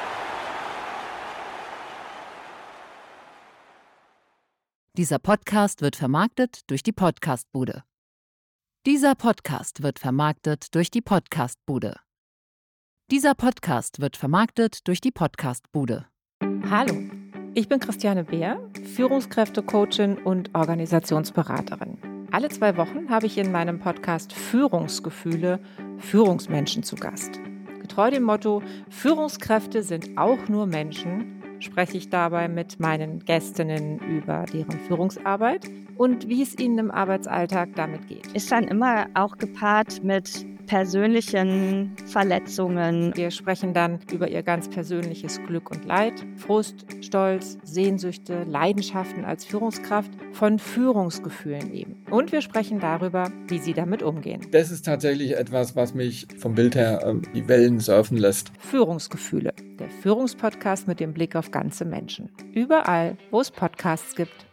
Speaker 14: Dieser Podcast wird vermarktet durch die Podcastbude. Dieser Podcast wird vermarktet durch die Podcastbude. Dieser Podcast wird vermarktet durch die Podcastbude.
Speaker 15: Hallo, ich bin Christiane Beer, Führungskräftecoachin und Organisationsberaterin. Alle 2 Wochen habe ich in meinem Podcast Führungsgefühle Führungsmenschen zu Gast. Getreu dem Motto Führungskräfte sind auch nur Menschen, spreche ich dabei mit meinen Gästinnen über deren Führungsarbeit und wie es ihnen im Arbeitsalltag damit geht.
Speaker 16: Ist dann immer auch gepaart mit persönlichen Verletzungen.
Speaker 15: Wir sprechen dann über ihr ganz persönliches Glück und Leid, Frust, Stolz, Sehnsüchte, Leidenschaften als Führungskraft, von Führungsgefühlen eben. Und wir sprechen darüber, wie sie damit umgehen.
Speaker 17: Das ist tatsächlich etwas, was mich vom Bild her die Wellen surfen lässt.
Speaker 15: Führungsgefühle, der Führungspodcast mit dem Blick auf ganze Menschen. Überall, wo es Podcasts gibt.